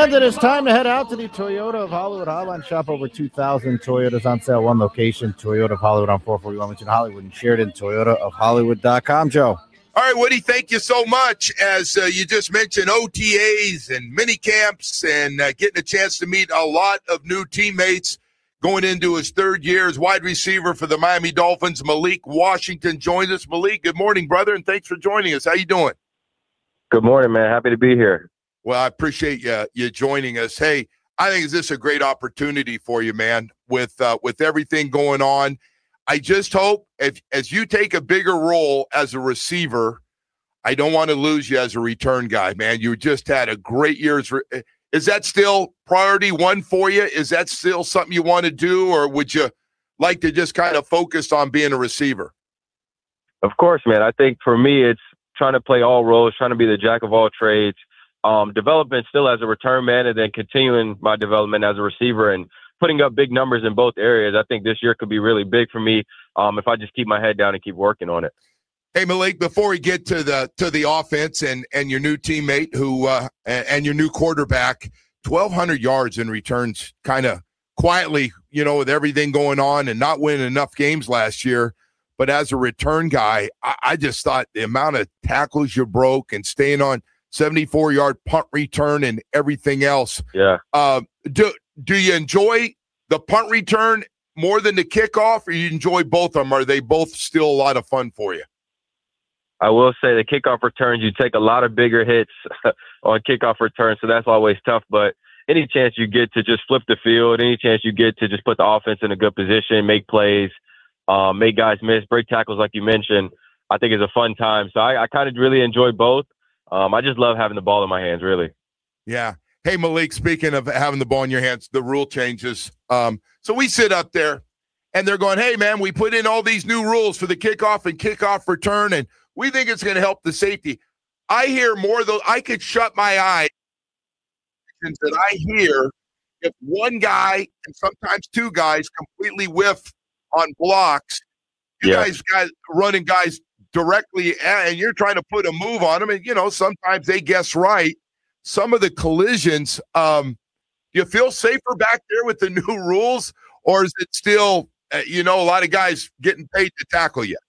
And it is time to head out to the Toyota of Hollywood Hotline. Shop over 2,000 Toyotas on sale. One location, Toyota of Hollywood on 441 Wilmington, Hollywood, and Sheridan, ToyotaofHollywood.com. Joe. All right, Woody, thank you so much. As you just mentioned, OTAs and mini camps and getting a chance to meet a lot of new teammates going into his third year as wide receiver for the Miami Dolphins. Malik Washington joins us. Malik, good morning, brother, and thanks for joining us. How you doing? Good morning, man. Happy to be here. Well, I appreciate you joining us. Hey, I think this is a great opportunity for you, man, with everything going on. I just hope as you take a bigger role as a receiver, I don't want to lose you as a return guy, man. You just had a great year. Is that still priority one for you? Is that still something you want to do, or would you like to just kind of focus on being a receiver? Of course, man. I think for me, it's trying to play all roles, trying to be the jack of all trades. Development still as a return man, and then continuing my development as a receiver and putting up big numbers in both areas. I think this year could be really big for me if I just keep my head down and keep working on it. Hey, Malik, before we get to the offense and your new teammate and your new quarterback, 1,200 yards in returns kind of quietly, with everything going on and not winning enough games last year. But as a return guy, I just thought the amount of tackles you broke and staying on 74-yard punt return and everything else. Yeah. Do you enjoy the punt return more than the kickoff, or you enjoy both of them? Are they both still a lot of fun for you? I will say the kickoff returns, you take a lot of bigger hits on kickoff returns, so that's always tough. But any chance you get to just flip the field, any chance you get to just put the offense in a good position, make plays, make guys miss, break tackles like you mentioned, I think is a fun time. So I kind of really enjoy both. I just love having the ball in my hands, really. Yeah. Hey, Malik, speaking of having the ball in your hands, the rule changes. So we sit up there, and they're going, hey, man, we put in all these new rules for the kickoff and kickoff return, and we think it's going to help the safety. I hear more, though. I could shut my eyes that I hear if one guy and sometimes two guys completely whiff on blocks, you guys running guys directly, and you're trying to put a move on them, and sometimes they guess right. Some of the collisions, do you feel safer back there with the new rules, or is it still, a lot of guys getting paid to tackle you?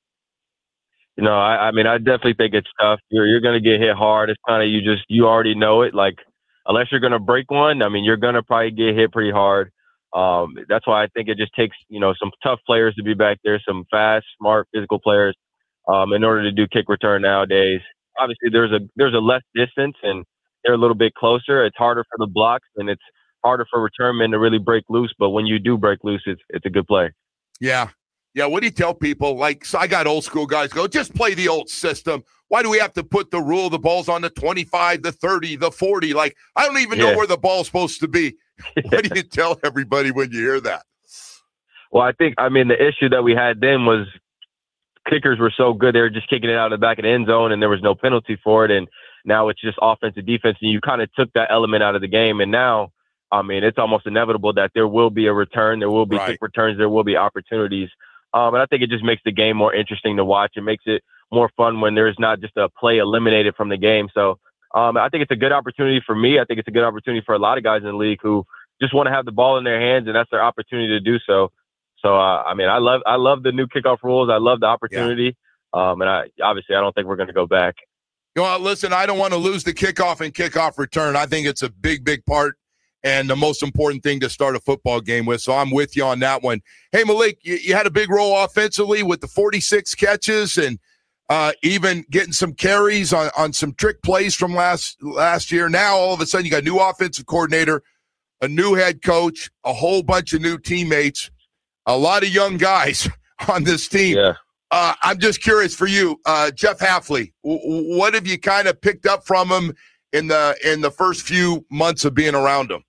I mean, I definitely think it's tough. You're going to get hit hard. It's kind of you already know it. Like, unless you're going to break one, I mean, you're going to probably get hit pretty hard. That's why I think it just takes, some tough players to be back there, some fast, smart, physical players in order to do kick return nowadays. Obviously, there's a less distance, and they're a little bit closer. It's harder for the blocks, and it's harder for return men to really break loose. But when you do break loose, it's a good play. Yeah. Yeah, what do you tell people? So I got old school guys go, just play the old system. Why do we have to put the rule, the ball's on the 25, the 30, the 40? Like, I don't even know where the ball's supposed to be. What do you tell everybody when you hear that? Well, the issue that we had then was kickers were so good. They were just kicking it out of the back of the end zone, and there was no penalty for it. And now it's just offensive defense, and you kind of took that element out of the game. And now, it's almost inevitable that there will be a return. There will be kick returns. There will be opportunities. And I think it just makes the game more interesting to watch. It makes it more fun when there's not just a play eliminated from the game. So I think it's a good opportunity for me. I think it's a good opportunity for a lot of guys in the league who just want to have the ball in their hands, and that's their opportunity to do so. So, I love the new kickoff rules. I love the opportunity. Yeah. And I don't think we're going to go back. Listen, I don't want to lose the kickoff and kickoff return. I think it's a big, big part and the most important thing to start a football game with. So I'm with you on that one. Hey, Malik, you had a big role offensively with the 46 catches and even getting some carries on some trick plays from last year. Now, all of a sudden, you got a new offensive coordinator, a new head coach, a whole bunch of new teammates, a lot of young guys on this team. Yeah. I'm just curious for you, Jeff Hafley, what have you kind of picked up from him in the first few months of being around him?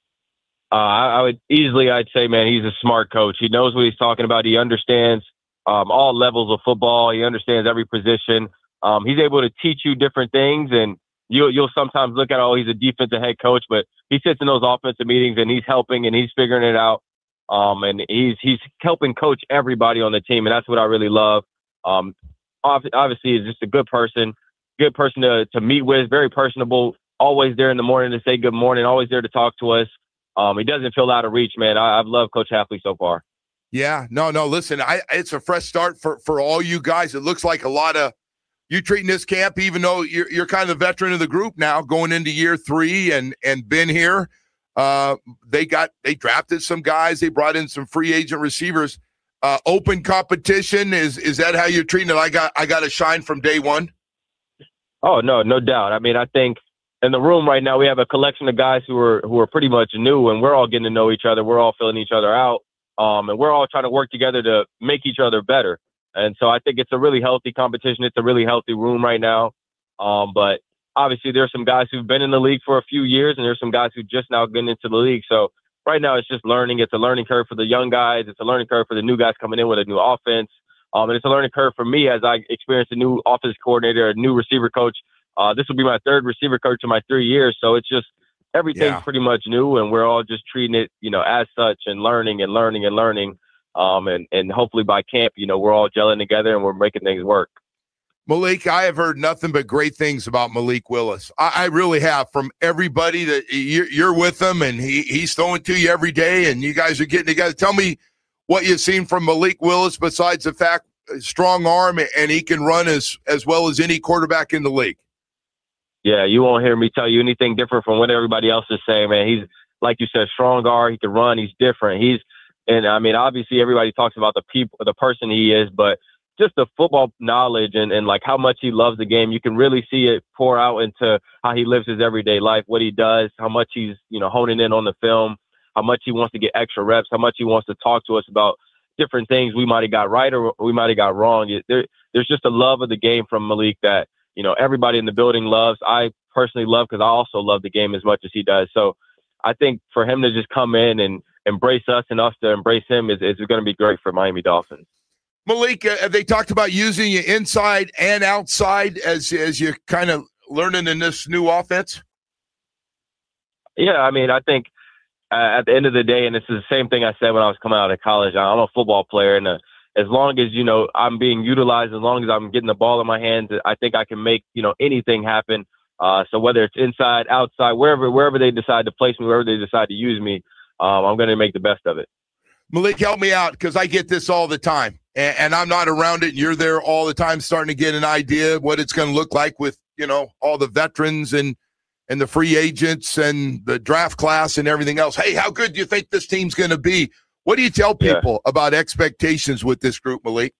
I'd say, man, he's a smart coach. He knows what he's talking about. He understands all levels of football. He understands every position. He's able to teach you different things, and you'll sometimes look at, he's a defensive head coach, but he sits in those offensive meetings and he's helping and he's figuring it out. And he's helping coach everybody on the team, and that's what I really love. Obviously, he's just a good person to meet with, very personable, always there in the morning to say good morning, always there to talk to us. He doesn't feel out of reach, man. I've loved Coach Hafley so far. Yeah, no. Listen, it's a fresh start for all you guys. It looks like a lot of you treating this camp, even though you're kind of the veteran of the group now, going into year 3 and been here. They drafted some guys. They brought in some free agent receivers. Open competition is that how you're treating it? I got to shine from day one. Oh no doubt. I mean, I think in the room right now we have a collection of guys who are pretty much new, and we're all getting to know each other. We're all filling each other out, and we're all trying to work together to make each other better. And so I think it's a really healthy competition. It's a really healthy room right now. But obviously there's some guys who've been in the league for a few years, and there's some guys who just now getting into the league. So right now it's just learning. It's a learning curve for the young guys. It's a learning curve for the new guys coming in with a new offense. And it's a learning curve for me as I experience a new offense coordinator, a new receiver coach. This will be my 3rd receiver coach in my 3 years. So it's just everything's pretty much new, and we're all just treating it, as such, and learning. And hopefully by camp, we're all gelling together and we're making things work. Malik, I have heard nothing but great things about Malik Willis. I really have, from everybody that you're with him, and he's throwing to you every day, and you guys are getting together. Tell me what you've seen from Malik Willis besides the fact strong arm and he can run as well as any quarterback in the league. Yeah, you won't hear me tell you anything different from what everybody else is saying, man. He's, like you said, strong arm. He can run. He's different. And I mean, obviously everybody talks about the person he is, but just the football knowledge and like how much he loves the game. You can really see it pour out into how he lives his everyday life, what he does, how much he's, honing in on the film, how much he wants to get extra reps, how much he wants to talk to us about different things we might have got right or we might have got wrong. There's just a love of the game from Malik that, everybody in the building loves. I personally love because I also love the game as much as he does. So I think for him to just come in and embrace us and us to embrace him is going to be great for Miami Dolphins. Malik, they talked about using you inside and outside as you're kind of learning in this new offense? Yeah, I mean, I think at the end of the day, and this is the same thing I said when I was coming out of college, I'm a football player, and as long as, I'm being utilized, as long as I'm getting the ball in my hands, I think I can make, anything happen. So whether it's inside, outside, wherever they decide to place me, wherever they decide to use me, I'm going to make the best of it. Malik, help me out because I get this all the time, and I'm not around it, and you're there all the time starting to get an idea of what it's going to look like with, all the veterans and the free agents and the draft class and everything else. Hey, how good do you think this team's going to be? What do you tell people about expectations with this group, Malik?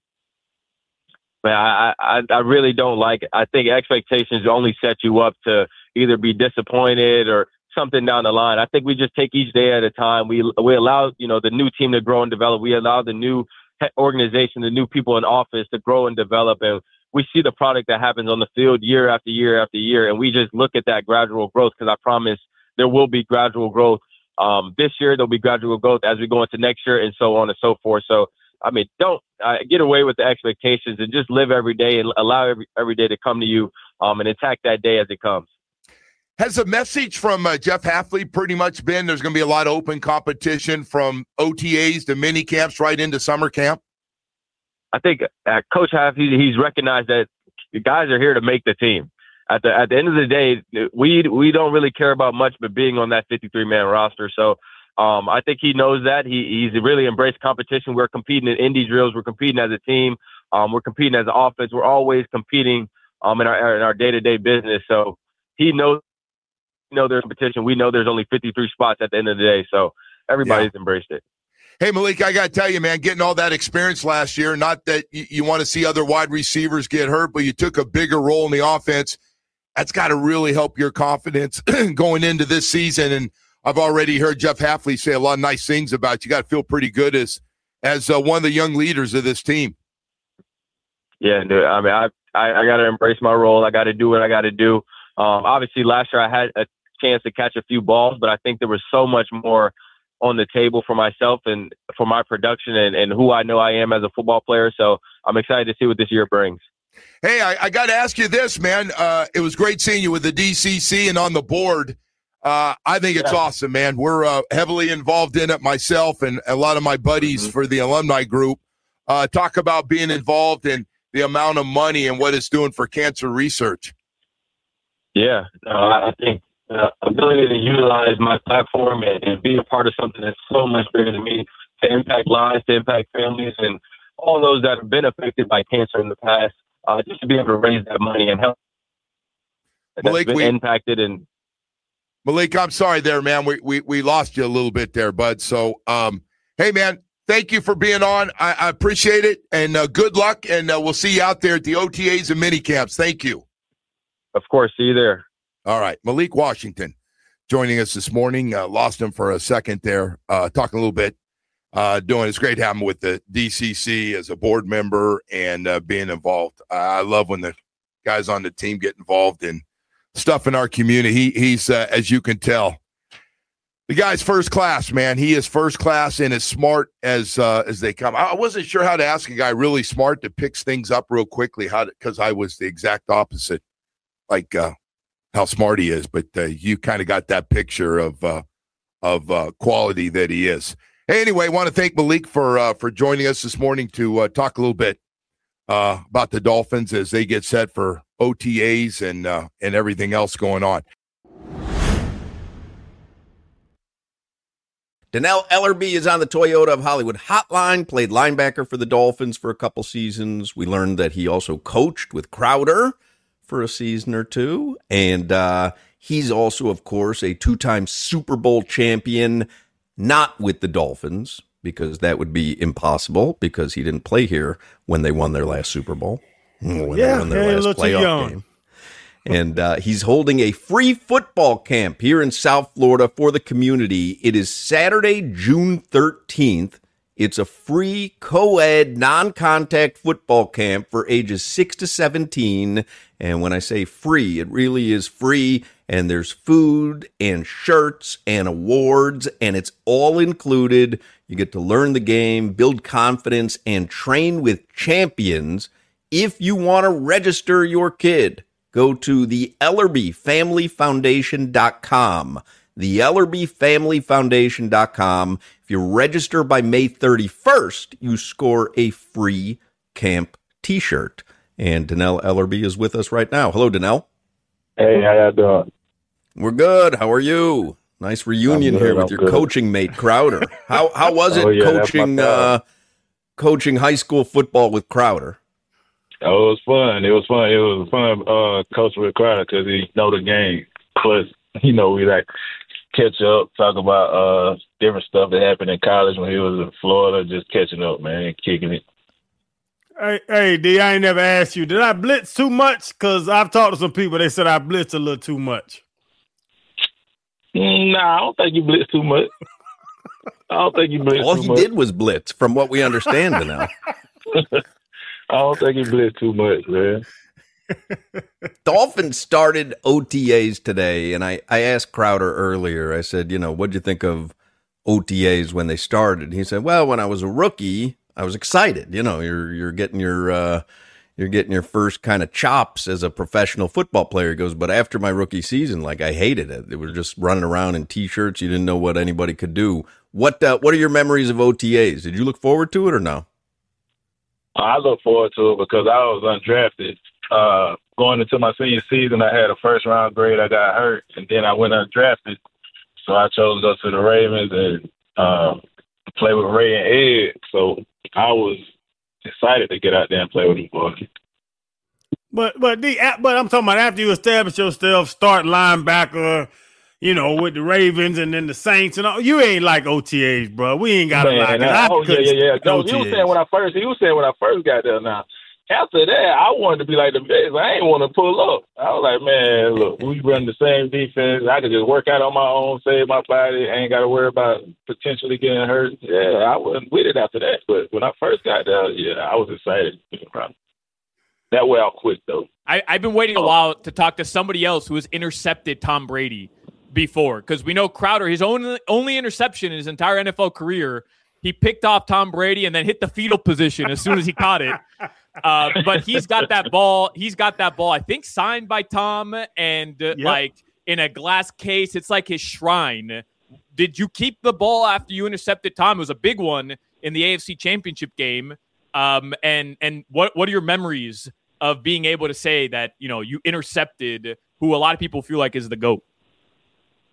Man, I really don't like it. I think expectations only set you up to either be disappointed or something down the line. I think we just take each day at a time. We allow, the new team to grow and develop. We allow the new organization, the new people in office to grow and develop. And we see the product that happens on the field year after year after year. And we just look at that gradual growth because I promise there will be gradual growth. This year, there'll be gradual growth as we go into next year and so on and so forth. So, I mean, don't get away with the expectations and just live every day and allow every day to come to you and attack that day as it comes. Has the message from Jeff Hafley pretty much been there's going to be a lot of open competition from OTAs to mini camps right into summer camp? I think Coach Hafley, he's recognized that the guys are here to make the team. At the end of the day, we don't really care about much but being on that 53-man roster. So I think he knows that. He's really embraced competition. We're competing in indie drills. We're competing as a team. We're competing as an offense. We're always competing in our day-to-day business. So he knows there's competition. We know there's only 53 spots at the end of the day. So everybody's embraced it. Hey, Malik, I got to tell you, man, getting all that experience last year, not that you want to see other wide receivers get hurt, but you took a bigger role in the offense. That's got to really help your confidence going into this season. And I've already heard Jeff Hafley say a lot of nice things about you. Got to feel pretty good as one of the young leaders of this team. Yeah, dude. I mean, I got to embrace my role. I got to do what I got to do. Obviously, last year I had a chance to catch a few balls, but I think there was so much more on the table for myself and for my production and who I know I am as a football player. So I'm excited to see what this year brings. Hey, I got to ask you this, man. It was great seeing you with the DCC and on the board. I think it's awesome, man. We're heavily involved in it, myself and a lot of my buddies for the alumni group. Talk about being involved in the amount of money and what it's doing for cancer research. Yeah, I think the ability to utilize my platform and be a part of something that's so much bigger than me, to impact lives, to impact families, and all those that have been affected by cancer in the past, just to be able to raise that money and help. Malik, that's been impacted. And Malik, I'm sorry there, man. We lost you a little bit there, bud. So, hey, man, thank you for being on. I appreciate it, and good luck, and we'll see you out there at the OTAs and mini camps. Thank you. Of course, see you there. All right, Malik Washington joining us this morning. Lost him for a second there, talking a little bit. It's great having him with the DCC as a board member and being involved. I love when the guys on the team get involved in stuff in our community. He's as you can tell, the guy's first class, man. He is first class and as smart as they come. I wasn't sure how to ask a guy really smart that picks things up real quickly, because I was the exact opposite, like how smart he is. But you kind of got that picture of quality that he is. Hey, anyway, I want to thank Malik for joining us this morning to talk a little bit about the Dolphins as they get set for OTAs and everything else going on. Dannell Ellerbe is on the Toyota of Hollywood hotline, played linebacker for the Dolphins for a couple seasons. We learned that he also coached with Crowder for a season or two. And he's also, of course, a two-time Super Bowl champion, not with the Dolphins, because that would be impossible because he didn't play here when they won their last Super Bowl. They won their last playoff game. And he's holding a free football camp here in South Florida for the community. It is Saturday, June 13th. It's a free co-ed, non-contact football camp for ages 6 to 17. And when I say free, it really is free. And there's food and shirts and awards, and it's all included. You get to learn the game, build confidence, and train with champions. If you want to register your kid, go to the EllerbeFamilyFoundation.com. The EllerbeFamilyFoundation.com. If you register by May 31st, you score a free camp t-shirt. And Dannell Ellerbe is with us right now. Hello, Dannell. Hey, how y'all doing? We're good. How are you? Nice reunion here with your coaching mate, Crowder. How was it coaching high school football with Crowder? Oh, it was fun. It was fun coaching with Crowder because he know the game. Plus, we like catch up, talk about different stuff that happened in college when he was in Florida, just catching up, man, kicking it. Hey, D, I ain't never asked you, did I blitz too much? Because I've talked to some people, they said I blitzed a little too much. Nah, I don't think you blitzed too much. All he did was blitz, from what we understand now. I don't think he blitzed too much, man. Dolphins started OTAs today, and I asked Crowder earlier, I said, what'd you think of OTAs when they started? He said, well, when I was a rookie, I was excited. You're getting your first kind of chops as a professional football player. He goes, but after my rookie season, I hated it. It was just running around in T-shirts. You didn't know what anybody could do. What are your memories of OTAs? Did you look forward to it or no? I look forward to it because I was undrafted. Going into my senior season, I had a first-round grade. I got hurt, and then I went undrafted. So I chose to go to the Ravens and play with Ray and Ed. So I was excited to get out there and play with them boys. But I'm talking about after you establish yourself, start linebacker, with the Ravens and then the Saints and all. You ain't like OTAs, bro. We ain't got to lie. Yeah. No, he was saying when I first got there. Now after that, I wanted to be like the best. I ain't want to pull up. I was like, man, look, we run the same defense. I could just work out on my own, save my body. I ain't got to worry about potentially getting hurt. Yeah, I wasn't with it after that. But when I first got there, I was excited. That way I'll quit, though. I've been waiting a while to talk to somebody else who has intercepted Tom Brady before, because we know Crowder, his only interception in his entire NFL career, he picked off Tom Brady and then hit the fetal position as soon as he caught it. But he's got that ball. I think signed by Tom and like in a glass case. It's like his shrine. Did you keep the ball after you intercepted Tom? It was a big one in the AFC Championship game. And what are your memories of being able to say that you intercepted who a lot of people feel like is the GOAT?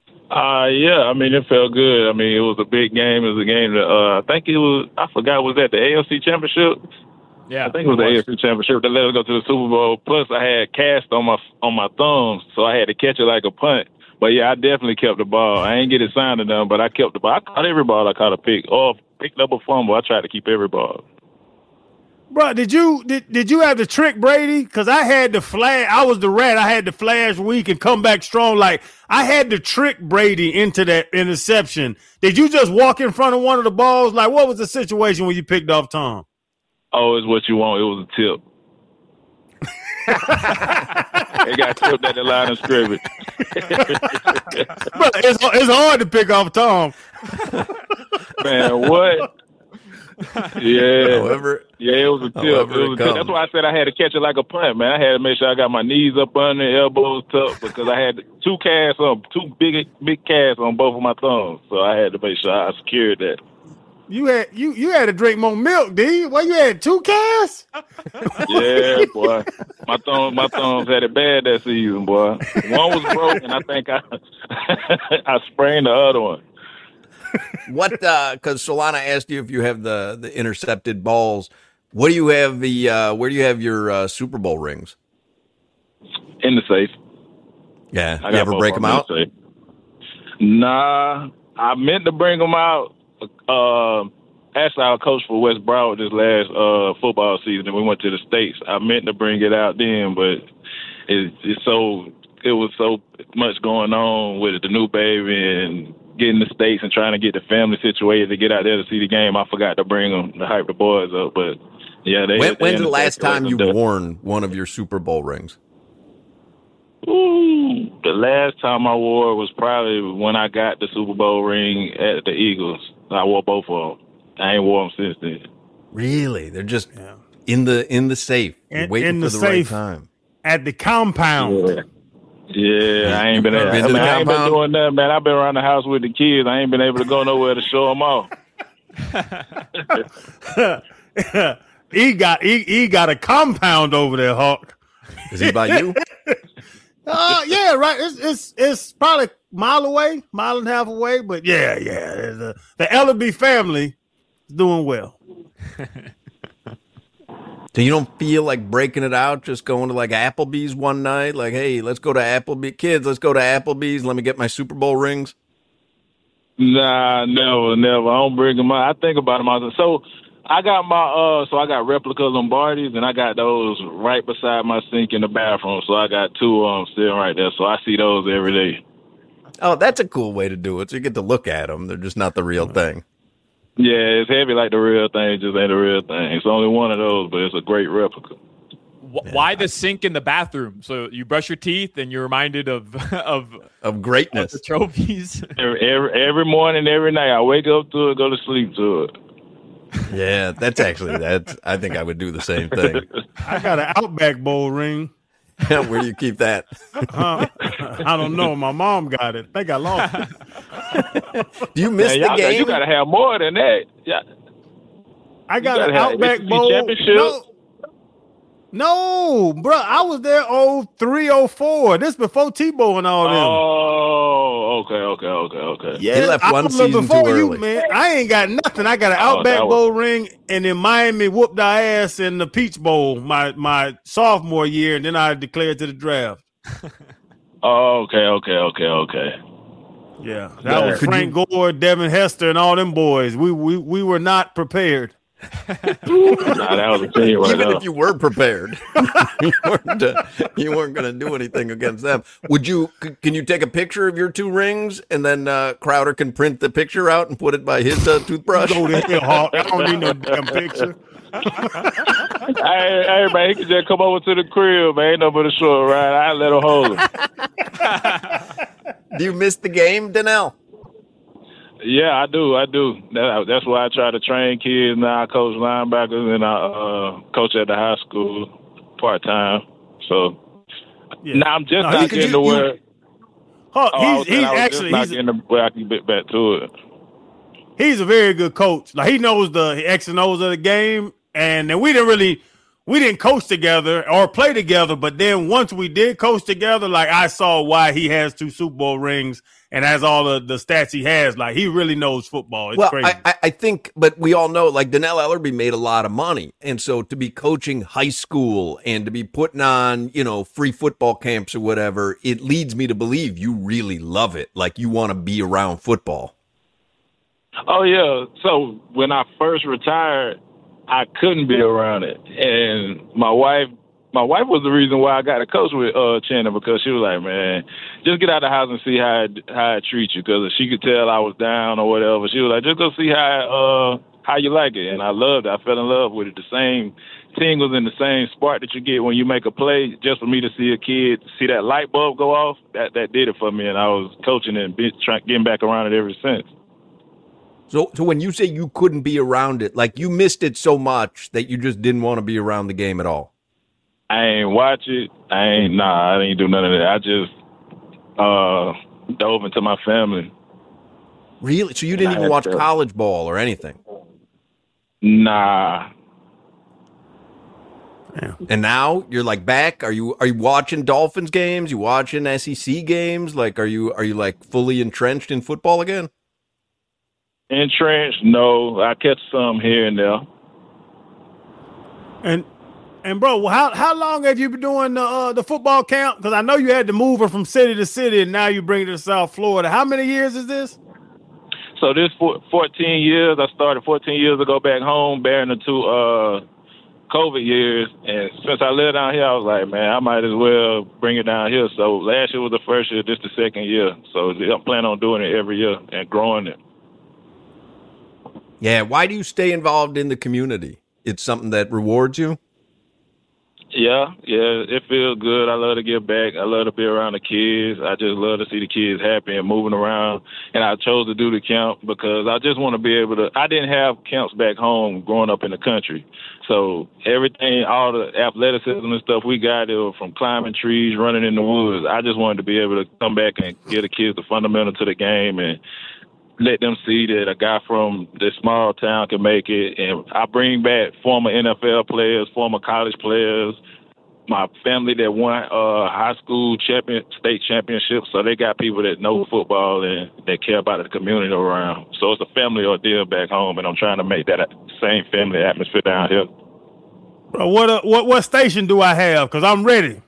Yeah, I mean, it felt good. I mean, it was a big game. It was a game that I think it was. I forgot, was that the AFC Championship? Yeah, I think it was the AFC Championship that let us go to the Super Bowl. Plus, I had cast on my thumbs, so I had to catch it like a punt. But yeah, I definitely kept the ball. I ain't get it signed to them, but I kept the ball. I caught every ball. I caught a pick or picked up a fumble. I tried to keep every ball. Bro, did you have to trick Brady? Because I had the flash. I was the rat. I had the flash weak and come back strong. Like, I had to trick Brady into that interception. Did you just walk in front of one of the balls? Like, what was the situation when you picked off Tom? Oh, it's what you want. It was a tip. They got tipped at the line of scrimmage. Bro, it's hard to pick off Tom. Man, what? Yeah. However, it was a tip. It was a tip. That's why I said I had to catch it like a punt, man. I had to make sure I got my knees up under, elbows tucked, because I had two big casts on both of my thumbs. So I had to make sure I secured that. You had to drink more milk, D. Well, you had 2 casts? Yeah, boy. My thumbs had it bad that season, boy. One was broken. I think I sprained the other one. What? Because Solana asked you if you have the intercepted balls. What do you have? Where do you have your Super Bowl rings? In the safe. Yeah. You ever break them out? Nah, I meant to bring them out. Actually, I coached for West Broward this last football season, and we went to the States. I meant to bring it out then, but it was so much going on with the new baby and getting the States and trying to get the family situated to get out there to see the game. I forgot to bring them to hype the boys up, but yeah. When's the last time you worn one of your Super Bowl rings? Ooh, the last time I wore it was probably when I got the Super Bowl ring at the Eagles. I wore both of them. I ain't wore them since then. Really? They're just in the safe. You're waiting for the right time. At the compound. Yeah, I ain't been doing that, man. I've been around the house with the kids. I ain't been able to go nowhere to show them off. He got a compound over there, Hawk. Is he by you? Yeah, right. It's probably mile and a half away, but yeah. The Ellaby family is doing well. So you don't feel like breaking it out, just going to like Applebee's one night? Like, hey, let's go to Applebee's. Kids, let's go to Applebee's. Let me get my Super Bowl rings. Nah, never. I don't bring them out. I think about them all. So I got I got replica Lombardis, and I got those right beside my sink in the bathroom. So I got 2 of them sitting right there. So I see those every day. Oh, that's a cool way to do it. So you get to look at them. They're just not the real thing. Yeah, it's heavy like the real thing. It just ain't the real thing. It's only one of those, but it's a great replica. Why the sink in the bathroom? So you brush your teeth and you're reminded of greatness, of the trophies. Every morning, every night, I wake up to it, go to sleep to it. Yeah, I think I would do the same thing. I got an Outback Bowl ring. Where do you keep that? I don't know. My mom got it. I think I lost it. Do you miss the game? You got to have more than that. Yeah. I got an Outback Bowl. No, bro. I was there 03, 04. This before Tebow and all them. Oh, okay. Yeah, he left one season too early. Man. I ain't got nothing. I got an Outback Bowl ring, and then Miami whooped our ass in the Peach Bowl my sophomore year, and then I declared to the draft. Okay. Yeah, that was Frank Gore, Devin Hester, and all them boys. We were not prepared. That was a team right Even now. if you were prepared, you weren't going to do anything against them. Can you take a picture of your 2 rings, and then Crowder can print the picture out and put it by his toothbrush? Go to hell, Hawk. I don't need no damn picture. Hey, man, he can just come over to the crib, man. Ain't no but a short ride. I let him hold him. Do you miss the game, Donnell? Yeah, I do. That's why I try to train kids now. I coach linebackers, and I coach at the high school part-time. So now I'm just not getting to where... where I can get back to it. He's a very good coach. Like, he knows the X and O's of the game, and then we didn't coach together or play together, but then once we did coach together, like, I saw why he has 2 Super Bowl rings, and has all the stats he has. Like, he really knows football. It's crazy. I think, but we all know, like, Dannell Ellerbe made a lot of money. And so to be coaching high school and to be putting on, free football camps or whatever, it leads me to believe you really love it. Like, you want to be around football. Oh, yeah. So when I first retired, I couldn't be around it. And my wife was the reason why I got to coach with Channing, because she was like, man, just get out of the house and see how it treats you. Because she could tell I was down or whatever. She was like, just go see how you like it. And I loved it. I fell in love with it. The same tingles and the same spark that you get when you make a play. Just for me to see a kid see that light bulb go off, that did it for me. And I was coaching and getting back around it ever since. So when you say you couldn't be around it, like, you missed it so much that you just didn't want to be around the game at all? I ain't watch it. I didn't do none of that. I just dove into my family. Really? So you didn't even watch college ball or anything? Nah. Yeah. And now you're like back? Are you watching Dolphins games? You watching SEC games? Like, are you like fully entrenched in football again? Entrenched? No. I catch some here and there. And bro, how long have you been doing the football camp? Because I know you had to move her from city to city, and now you bring it to South Florida. How many years is this? So this 14 years. I started 14 years ago back home, bearing the two COVID years. And since I lived down here, I was like, man, I might as well bring it down here. So last year was the first year, this the second year. So I'm planning on doing it every year and growing it. Yeah. Why do you stay involved in the community? It's something that rewards you? Yeah, it feels good. I love to give back. I love to be around the kids. I just love to see the kids happy and moving around. And I chose to do the camp because I just want to be able to. I didn't have camps back home growing up in the country. So everything, all the athleticism and stuff we got, it was from climbing trees, running in the woods. I just wanted to be able to come back and give the kids the fundamental to the game and let them see that a guy from this small town can make it. And I bring back former NFL players, former college players, my family that won high school state championships. So they got people that know football and that care about the community around. So it's a family ordeal back home, and I'm trying to make that same family atmosphere down here. What station do I have? Because I'm ready.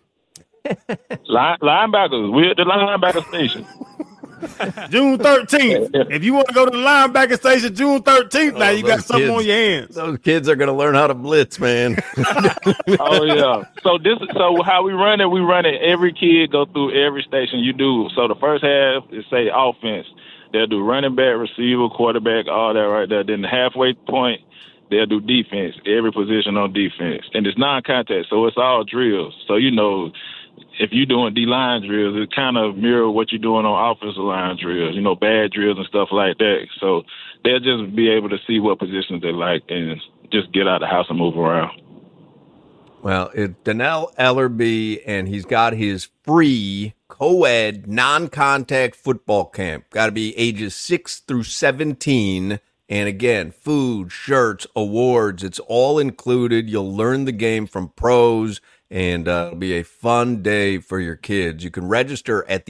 Linebackers. We're at the linebacker station. June 13th. If you want to go to the linebacker station June 13th, now you got something on your hands. Those kids are going to learn how to blitz, man. Oh, yeah. So how we run it, every kid go through every station you do. So the first half is, say, offense. They'll do running back, receiver, quarterback, all that right there. Then the halfway point, they'll do defense, every position on defense. And it's non-contact, so it's all drills. So, if you're doing D-line drills, it kind of mirror what you're doing on offensive line drills, bad drills and stuff like that. So they'll just be able to see what positions they like and just get out of the house and move around. Well, it's Dannell Ellerbe, and he's got his free co-ed non-contact football camp. Got to be ages 6 through 17. And again, food, shirts, awards, it's all included. You'll learn the game from pros, and it'll be a fun day for your kids. You can register at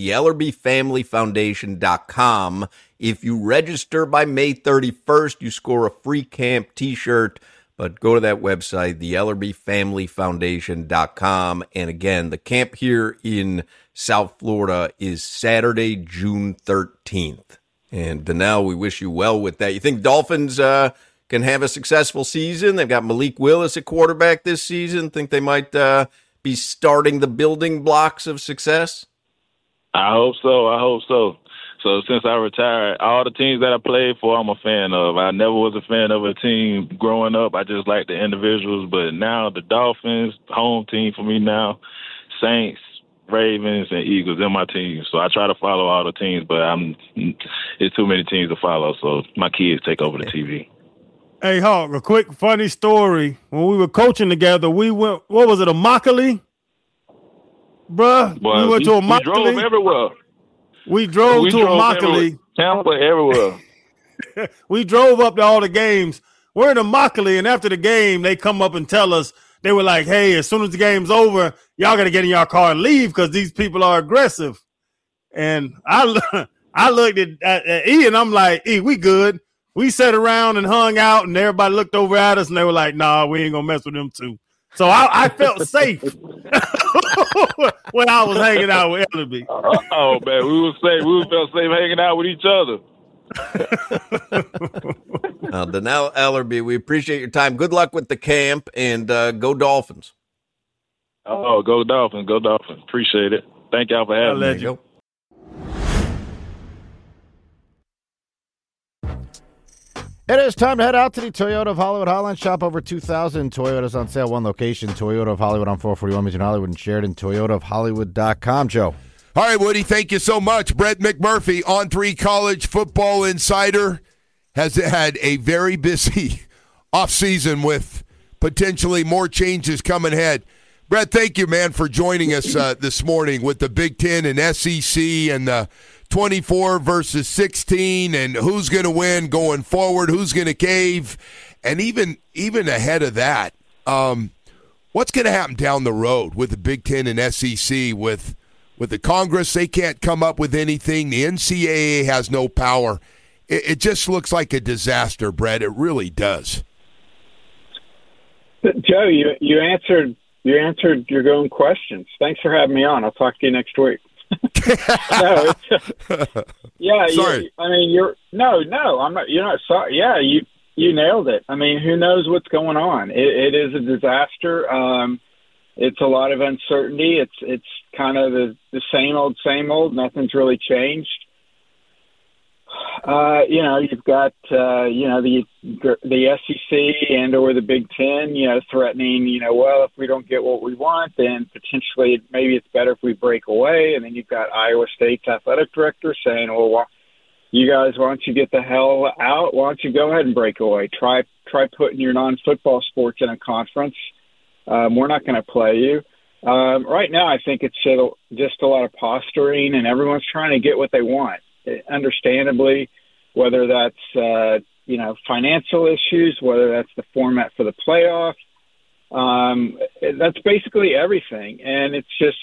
theellerbefamilyfoundation.com. If you register by May 31st, you score a free camp t-shirt. But go to that website, theellerbefamilyfoundation.com. And again, the camp here in South Florida is Saturday, June 13th. And Dannell, we wish you well with that. You think Dolphins can have a successful season? They've got Malik Willis at quarterback this season. Think they might be starting the building blocks of success? I hope so. So since I retired, all the teams that I played for, I'm a fan of. I never was a fan of a team growing up. I just like the individuals. But now the Dolphins, home team for me now, Saints, Ravens, and Eagles, they're my teams. So I try to follow all the teams, but it's too many teams to follow. So my kids take over the TV. Hey, Hawk, a quick funny story. When we were coaching together, we went, what was it, Immokalee? Bruh, well, we went to Immokalee. We drove everywhere. We drove to Immokalee. Tampa, everywhere. We drove up to all the games. We're in Immokalee, and after the game, they come up and tell us, they were like, hey, as soon as the game's over, y'all got to get in your car and leave because these people are aggressive. And I I looked at E, and I'm like, E, we good. We sat around and hung out, and everybody looked over at us, and they were like, nah, we ain't going to mess with them two. So I felt safe when I was hanging out with Ellerby. Oh, man, we was safe. We felt safe hanging out with each other. Donnell Ellerby, we appreciate your time. Good luck with the camp, and go Dolphins. Oh, go Dolphins. Go Dolphins. Appreciate it. Thank y'all for having me. You. It is time to head out to the Toyota of Hollywood Hotline. Shop over 2,000 Toyotas on sale. One location, Toyota of Hollywood on 441 Mission Hollywood and Sheridan. ToyotaofHollywood.com. Joe. All right, Woody, thank you so much. Brett McMurphy, On3 College Football Insider, has had a very busy offseason with potentially more changes coming ahead. Brett, thank you, man, for joining us this morning with the Big Ten and SEC and the 24 versus 16 and who's going to win going forward, who's going to cave, and even ahead of that, what's going to happen down the road with the Big Ten and SEC with the Congress? They can't come up with anything. The NCAA has no power. It just looks like a disaster, Brett. It really does. Joe, you answered your own questions. Thanks for having me on. I'll talk to you next week. No, yeah. Sorry. I'm not. You're not sorry. Yeah, you nailed it. I mean, who knows what's going on? It is a disaster. It's a lot of uncertainty. It's kind of the same old. Nothing's really changed. You've got the SEC and or the Big Ten, threatening, well, if we don't get what we want, then potentially maybe it's better if we break away. And then you've got Iowa State's athletic director saying, well, you guys, why don't you get the hell out? Why don't you go ahead and break away? Try putting your non-football sports in a conference. We're not going to play you. Right now, I think it's just a lot of posturing, and everyone's trying to get what they want. Understandably, whether that's financial issues, whether that's the format for the playoff, that's basically everything. And it's just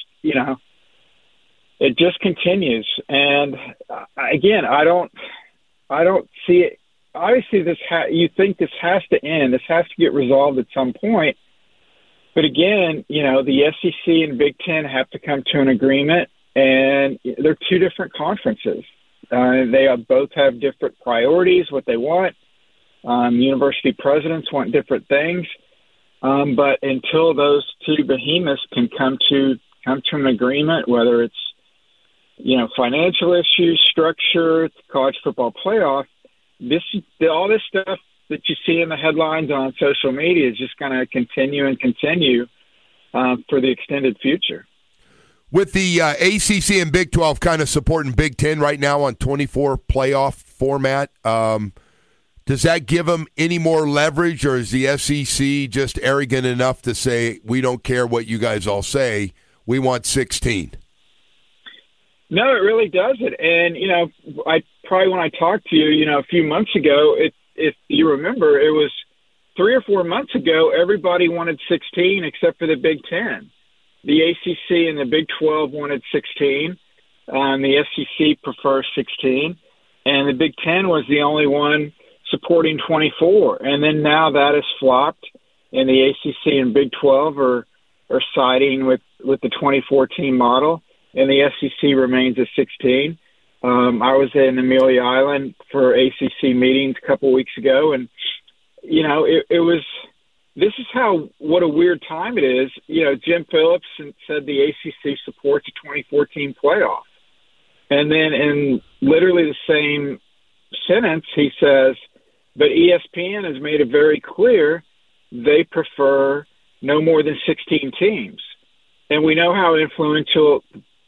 it just continues. And again, I don't see it. Obviously, you think this has to end. This has to get resolved at some point. But again, the SEC and Big Ten have to come to an agreement, and they're two different conferences. They both have different priorities, what they want. University presidents want different things. But until those two behemoths can come to an agreement, whether it's, financial issues, structure, college football playoff, all this stuff that you see in the headlines on social media is just going to continue for the extended future. With the ACC and Big 12 kind of supporting Big 10 right now on 24 playoff format, does that give them any more leverage, or is the SEC just arrogant enough to say, we don't care what you guys all say, we want 16? No, it really doesn't. And, when I talked to you, a few months ago, if you remember, it was 3 or 4 months ago, everybody wanted 16 except for the Big 10. The ACC and the Big 12 wanted 16. The SEC prefers 16. And the Big 10 was the only one supporting 24. And then now that has flopped, and the ACC and Big 12 are siding with the 24-team model, and the SEC remains at 16. I was in Amelia Island for ACC meetings a couple weeks ago, and, it was – this is what a weird time it is. Jim Phillips said the ACC supports a 24-team playoff. And then in literally the same sentence, he says, but ESPN has made it very clear they prefer no more than 16 teams. And we know how influential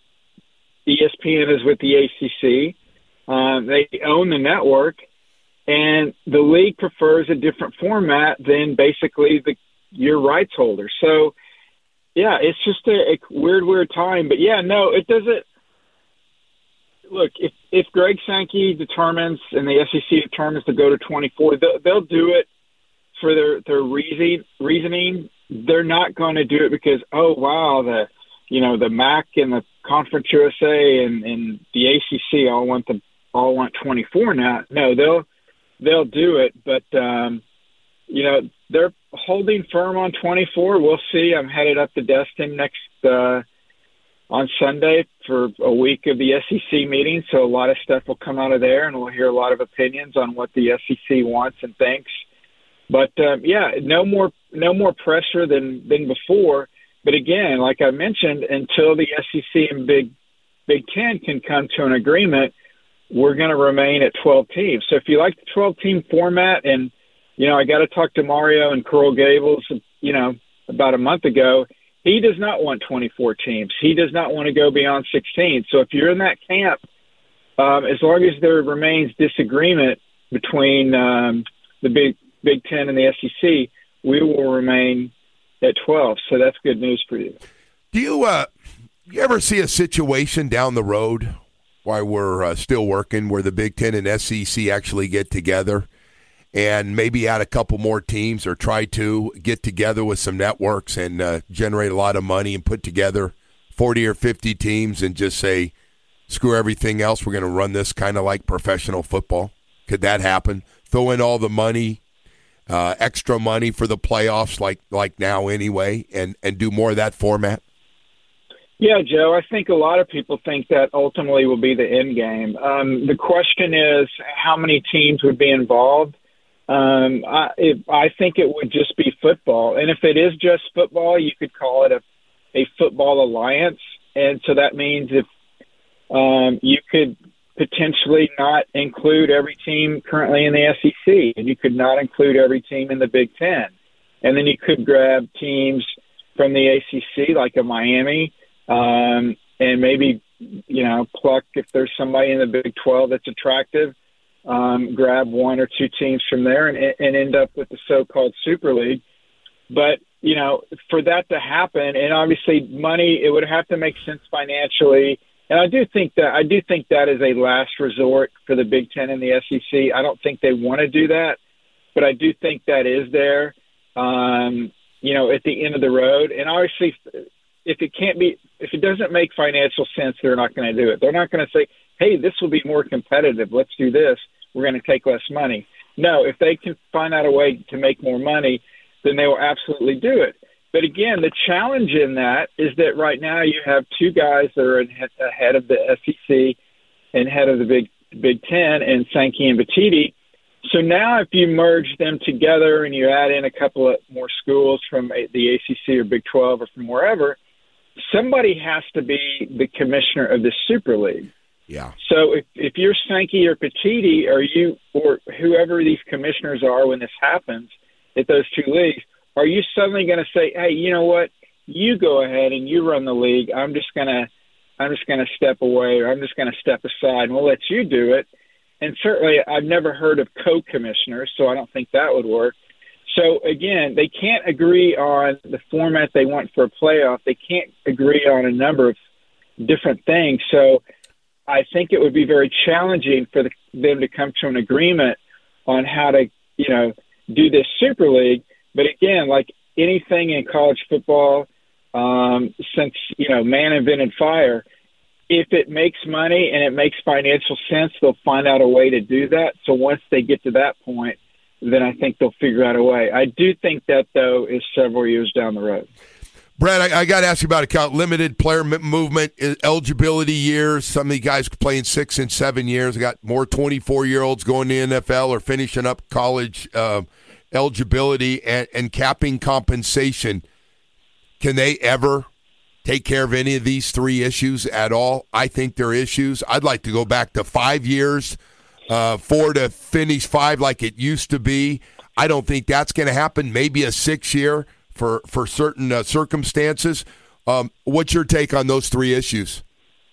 ESPN is with the ACC. They own the network. And the league prefers a different format than basically your rights holder. So, yeah, it's just a weird time. But, yeah, no, it doesn't – look, if Greg Sankey determines and the SEC determines to go to 24, they'll do it for their reasoning. They're not going to do it because, oh, wow, the MAC and the Conference USA and the ACC all want the all want 24 now. No, they'll do it, but they're holding firm on 24. We'll see. I'm headed up to Destin next on Sunday for a week of the SEC meeting, so a lot of stuff will come out of there, and we'll hear a lot of opinions on what the SEC wants and thinks. But no more pressure than before. But again, like I mentioned, until the SEC and Big Ten can come to an agreement, we're going to remain at 12 teams. So if you like the 12-team format, and I got to talk to Mario and Coral Gables, about a month ago. He does not want 24 teams. He does not want to go beyond 16. So if you're in that camp, as long as there remains disagreement between the Big Ten and the SEC, we will remain at 12. So that's good news for you. Do you ever see a situation down the road while we're still working where the Big Ten and SEC actually get together and maybe add a couple more teams or try to get together with some networks and generate a lot of money and put together 40 or 50 teams and just say, screw everything else, we're going to run this kind of like professional football? Could that happen? Throw in all the money, extra money for the playoffs like now anyway, and do more of that format? Yeah, Joe, I think a lot of people think that ultimately will be the end game. The question is how many teams would be involved. I think it would just be football. And if it is just football, you could call it a football alliance. And so that means if you could potentially not include every team currently in the SEC, and you could not include every team in the Big Ten. And then you could grab teams from the ACC like a Miami, and maybe, pluck if there's somebody in the Big 12 that's attractive. Grab one or two teams from there and end up with the so-called Super League. But, for that to happen, and obviously money, it would have to make sense financially. And I do think that is a last resort for the Big Ten and the SEC. I don't think they want to do that, but I do think that is there, at the end of the road. And obviously, if it doesn't make financial sense, they're not going to do it. They're not going to say, hey, this will be more competitive. Let's do this. We're going to take less money. No, if they can find out a way to make more money, then they will absolutely do it. But again, the challenge in that is that right now you have two guys that are ahead of the SEC and head of the Big Ten, and Sankey and Batiti. So now if you merge them together and you add in a couple of more schools from the ACC or Big 12 or from wherever, somebody has to be the commissioner of the Super League. Yeah. So if you're Sankey or Petiti or whoever these commissioners are when this happens at those two leagues, are you suddenly going to say, hey, you know what? You go ahead and you run the league. I'm just going to step away, or I'm just going to step aside, and we'll let you do it. And certainly I've never heard of co-commissioners, so I don't think that would work. So, again, they can't agree on the format they want for a playoff. They can't agree on a number of different things. So I think it would be very challenging for them to come to an agreement on how to, do this Super League. But, again, like anything in college football, since, man invented fire, if it makes money and it makes financial sense, they'll find out a way to do that. So once they get to that point, then I think they'll figure out a way. I do think that, though, is several years down the road. Brad, I got to ask you about limited player movement, eligibility years. Some of the guys playing 6 and 7 years. I got more 24-year-olds going to the NFL or finishing up college eligibility and capping compensation. Can they ever take care of any of these three issues at all? I think they're issues. I'd like to go back to 5 years, 4 to finish 5 like it used to be. I don't think that's going to happen. Maybe a 6-year for certain circumstances. What's your take on those three issues?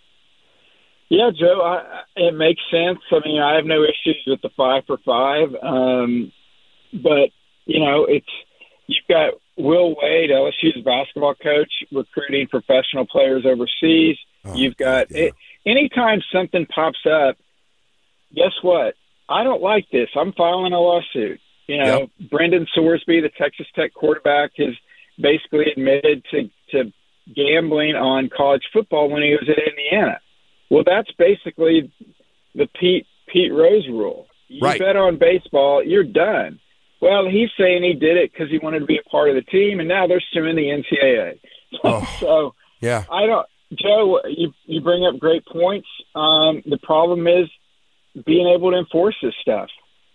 Yeah, Joe, it makes sense. I mean, I have no issues with the 5 for 5. But, you've got Will Wade, LSU's basketball coach, recruiting professional players overseas. You've got anytime something pops up, guess what? I don't like this. I'm filing a lawsuit. Yep. Brendan Sorsby, the Texas Tech quarterback, has basically admitted to gambling on college football when he was at Indiana. Well, that's basically the Pete Pete Rose rule. You bet on baseball, you're done. Well, he's saying he did it because he wanted to be a part of the team, and now they're suing the NCAA. So, yeah, I don't. Joe, you bring up great points. The problem is being able to enforce this stuff.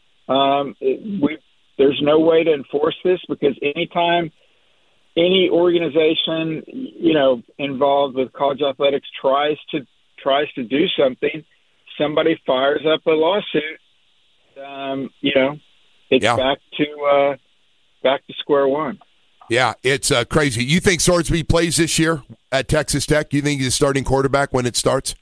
There's no way to enforce this because anytime any organization, involved with college athletics tries to do something, somebody fires up a lawsuit. It's back to square one. Yeah, it's crazy. You think Swordsby plays this year at Texas Tech? You think he's a starting quarterback when it starts?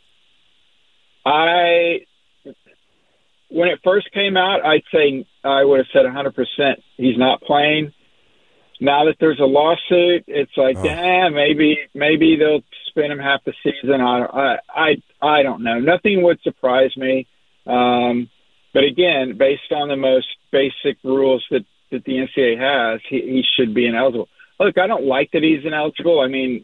When it first came out, I'd say I would have said 100% he's not playing. Now that there's a lawsuit, it's like, maybe they'll spin him half the season. I don't know. Nothing would surprise me. But again, based on the most basic rules that the NCAA has, he should be ineligible. Look, I don't like that he's ineligible. I mean,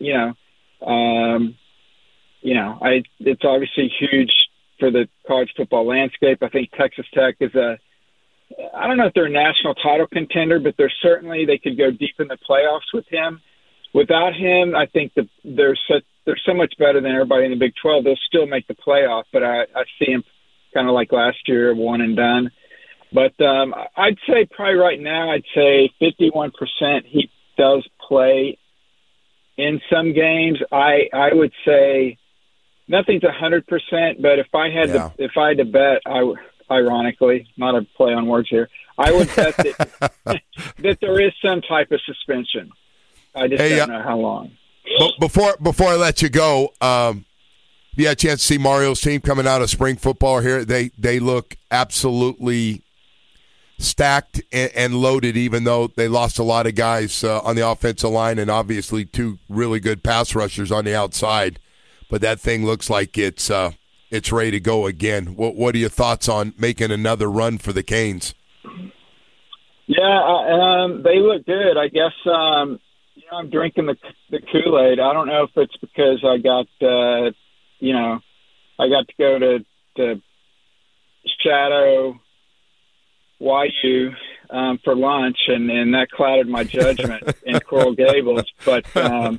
it's obviously huge for the college football landscape. I think Texas Tech is I don't know if they're a national title contender, but they could go deep in the playoffs with him. Without him, I think they're so much better than everybody in the Big 12. They'll still make the playoff, but I see him kind of like last year, one and done. But I'd say probably right now, 51% he does play in some games. I would say nothing's 100%, but if I had to bet, ironically, not a play on words here, I would bet that there is some type of suspension. I just don't know how long. Before I let you go, you had a chance to see Mario's team coming out of spring football here. They look absolutely stacked and loaded, even though they lost a lot of guys on the offensive line and obviously two really good pass rushers on the outside. But that thing looks like it's ready to go again. What are your thoughts on making another run for the Canes? Yeah, they look good. I guess I'm drinking the Kool-Aid. I don't know if it's because I got to go to Shadow YU for lunch, and that clouded my judgment in Coral Gables. But I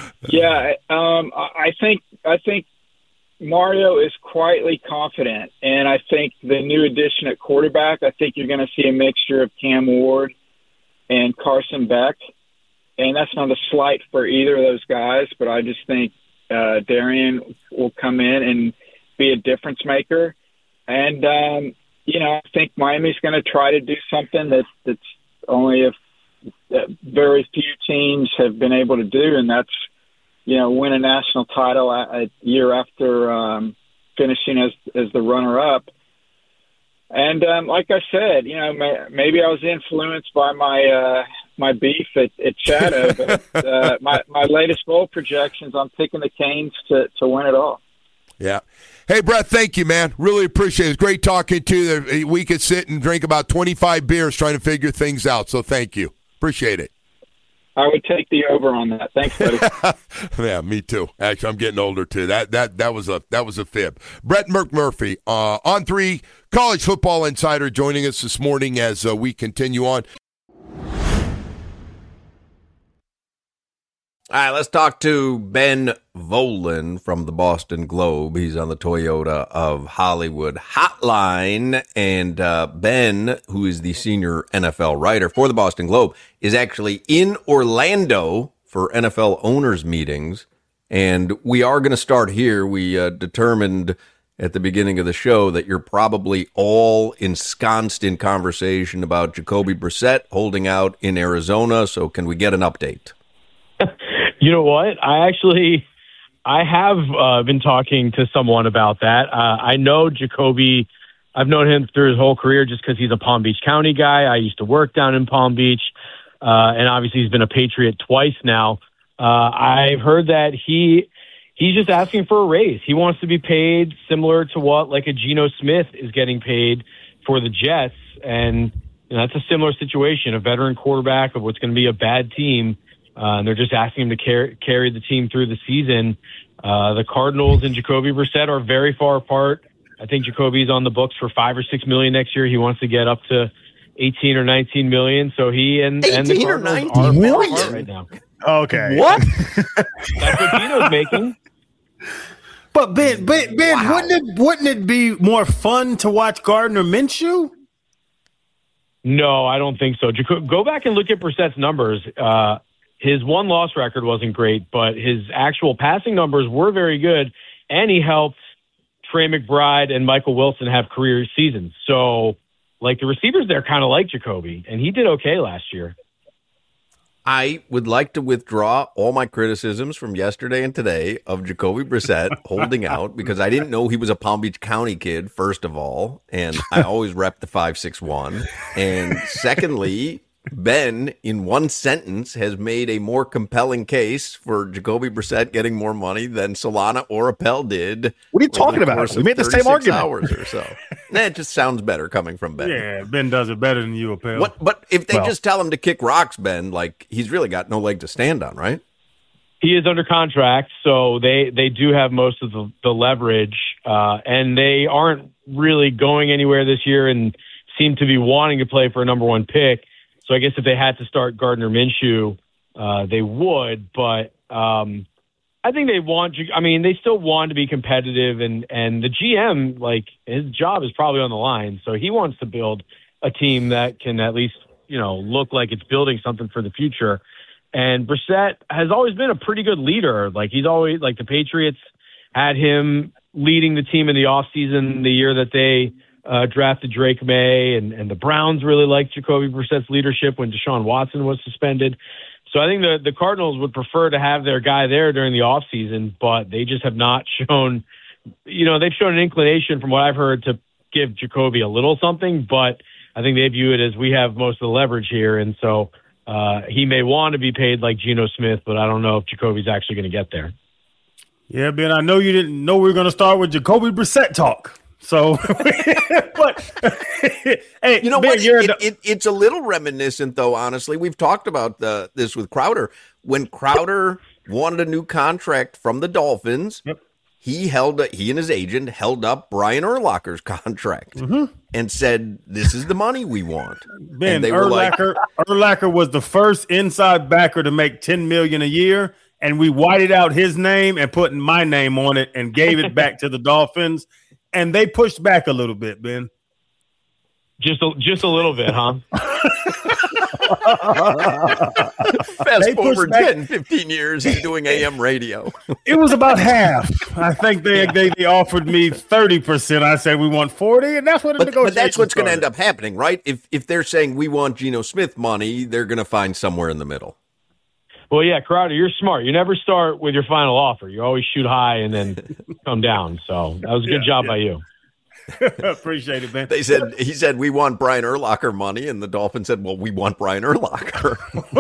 think Mario is quietly confident, and I think the new addition at quarterback, I think you're going to see a mixture of Cam Ward and Carson Beck, and that's not a slight for either of those guys, but I just think Darian will come in and be a difference maker, and I think Miami's going to try to do something that's only very few teams have been able to do, and that's win a national title a year after finishing as the runner-up. And like I said, maybe I was influenced by my beef at Shadow, but my latest bowl projections, I'm picking the Canes to win it all. Yeah. Hey, Brett, thank you, man. Really appreciate it. It was great talking to you. We could sit and drink about 25 beers trying to figure things out, so thank you. Appreciate it. I would take the over on that. Thanks, buddy. Yeah, me too. Actually, I'm getting older too. That was a fib. Brett McMurphy, On 3 College Football Insider, joining us this morning as we continue on. All right, let's talk to Ben Volin from the Boston Globe. He's on the Toyota of Hollywood hotline. And Ben, who is the senior NFL writer for the Boston Globe, is actually in Orlando for NFL owners meetings. And we are going to start here. We determined at the beginning of the show that you're probably all ensconced in conversation about Jacoby Brissett holding out in Arizona. So can we get an update? You know what? I have been talking to someone about that. I know Jacoby. I've known him through his whole career just because he's a Palm Beach County guy. I used to work down in Palm Beach, and obviously he's been a Patriot twice now. I've heard that he's just asking for a raise. He wants to be paid similar to what like a Geno Smith is getting paid for the Jets, and that's a similar situation. A veteran quarterback of what's going to be a bad team. And they're just asking him to carry the team through the season. The Cardinals and Jacoby Brissett are very far apart I think Jacoby's on the books for $5 or $6 million next year. He wants to get up to 18 or 19 million. So he and the Cardinals are apart right now. Okay. What? That's what Dino's making. But Ben, wow. wouldn't it be more fun to watch Gardner Minshew? No, I don't think so. Go back and look at Brissett's numbers. His one-loss record wasn't great, but his actual passing numbers were very good, and he helped Trey McBride and Michael Wilson have career seasons. So, like, the receivers there kind of like Jacoby, and he did okay last year. I would like to withdraw all my criticisms from yesterday and today of Jacoby Brissett holding out, because I didn't know he was a Palm Beach County kid, first of all, and I always rep the 5'6" and secondly, Ben, in one sentence, has made a more compelling case for Jacoby Brissett getting more money than Solana or Appel did. What are you talking about? We made the same argument. Hours or so. It just sounds better coming from Ben. Yeah, Ben does it better than you, Appel. But if they just tell him to kick rocks, Ben, like, he's really got no leg to stand on, right? He is under contract, so they do have most of the leverage, and they aren't really going anywhere this year and seem to be wanting to play for a number one pick. So I guess if they had to start Gardner Minshew, they would. But I think they still want to be competitive. And the GM, like, his job is probably on the line. So he wants to build a team that can at least, look like it's building something for the future. And Brissett has always been a pretty good leader. Like, he's always, like, the Patriots had him leading the team in the offseason the year that they drafted Drake May, and the Browns really liked Jacoby Brissett's leadership when Deshaun Watson was suspended. So I think the Cardinals would prefer to have their guy there during the offseason, but they just have not shown, they've shown an inclination from what I've heard to give Jacoby a little something, but I think they view it as we have most of the leverage here. And so he may want to be paid like Geno Smith, but I don't know if Jacoby's actually going to get there. Yeah, Ben, I know you didn't know we were going to start with Jacoby Brissett talk. So, but hey, you know what? It's a little reminiscent, though. Honestly, we've talked about this with Crowder. When Crowder wanted a new contract from the Dolphins, he and his agent held up Brian Urlacher's contract and said, "This is the money we want." Ben, and they Urlacher was the first inside backer to make $10 million a year, and we whited out his name and put my name on it and gave it back to the Dolphins. And they pushed back a little bit, Ben. Just a little bit, huh? Fast forward 10, 15 years, he's doing AM radio. It was about half. I think they offered me 30%. I said we want 40, and that's what the negotiation. But that's what's going to end up happening, right? If they're saying we want Geno Smith money, they're going to find somewhere in the middle. Well, yeah, Crowder, you're smart. You never start with your final offer. You always shoot high and then come down. So that was a good job by you. Appreciate it, man. He said, we want Brian Urlacher money, and the Dolphins said, well, we want Brian Urlacher.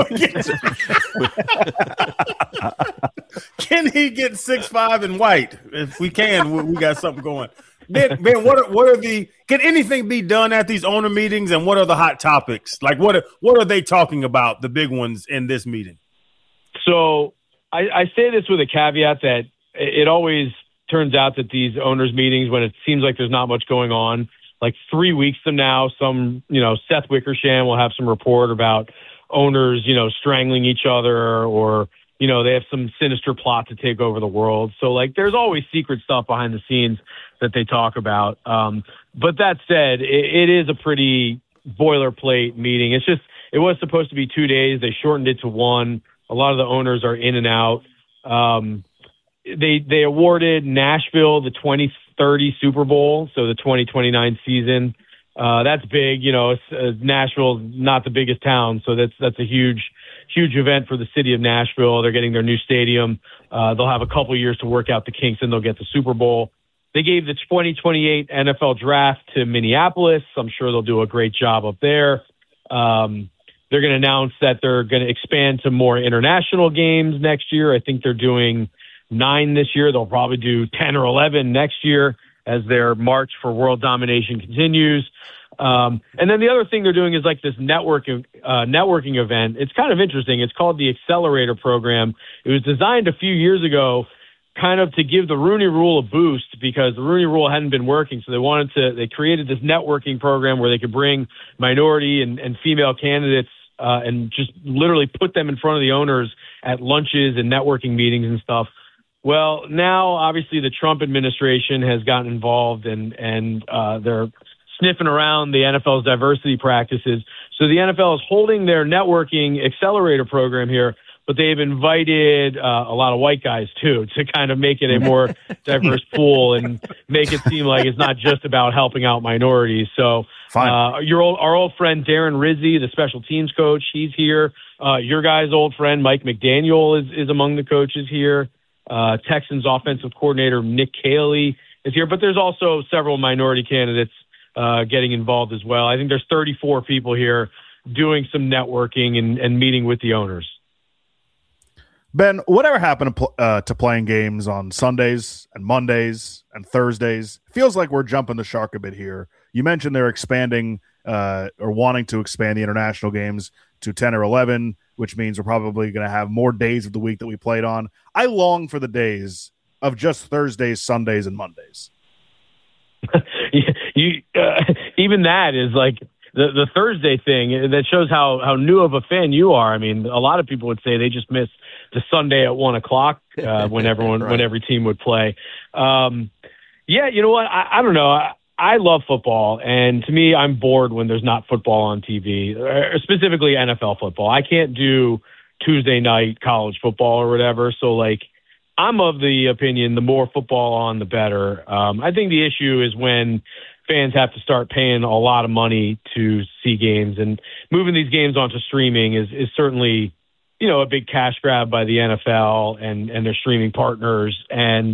Can he get 6'5" and white? If we can, we got something going. Ben, can anything be done at these owner meetings, and what are the hot topics? Like, what are they talking about, the big ones in this meeting? So I say this with a caveat that it always turns out that these owners' meetings, when it seems like there's not much going on, like 3 weeks from now, Seth Wickersham will have some report about owners, strangling each other, or, they have some sinister plot to take over the world. So, like, there's always secret stuff behind the scenes that they talk about. But that said, it is a pretty boilerplate meeting. It was supposed to be 2 days. They shortened it to one. A lot of the owners are in and out. They awarded Nashville the 2030 Super Bowl, so the 2029 season. That's big. Nashville's not the biggest town, so that's a huge event for the city of Nashville. They're getting their new stadium. They'll have a couple years to work out the kinks, and they'll get the Super Bowl. They gave the 2028 NFL draft to Minneapolis. I'm sure they'll do a great job up there. They're going to announce that they're going to expand to more international games next year. I think they're doing 9 this year. They'll probably do 10 or 11 next year as their march for world domination continues. And then the other thing they're doing is like this networking event. It's kind of interesting. It's called the Accelerator Program. It was designed a few years ago kind of to give the Rooney Rule a boost, because the Rooney Rule hadn't been working. So they created this networking program where they could bring minority and female candidates and just literally put them in front of the owners at lunches and networking meetings and stuff. Well, now obviously the Trump administration has gotten involved and they're sniffing around the NFL's diversity practices. So the NFL is holding their networking accelerator program here, but they've invited a lot of white guys too to kind of make it a more diverse pool and make it seem like it's not just about helping out minorities. So our old friend Darren Rizzi, the special teams coach, he's here. Your guy's old friend Mike McDaniel is among the coaches here. Texans offensive coordinator Nick Caley is here, but there's also several minority candidates getting involved as well. I think there's 34 people here doing some networking and meeting with the owners. Ben, whatever happened to playing games on Sundays and Mondays and Thursdays? Feels like we're jumping the shark a bit here. You mentioned they're expanding or wanting to expand the international games to 10 or 11, which means we're probably going to have more days of the week that we played on. I long for the days of just Thursdays, Sundays, and Mondays. Even that is like the Thursday thing. That shows how new of a fan you are. I mean, a lot of people would say they just missed the Sunday at 1:00 when every team would play. Yeah, you know what? I don't know. I love football, and to me, I'm bored when there's not football on TV, specifically NFL football. I can't do Tuesday night college football or whatever. So, like, I'm of the opinion the more football on, the better. I think the issue is when fans have to start paying a lot of money to see games, and moving these games onto streaming is certainly, a big cash grab by the NFL and their streaming partners. And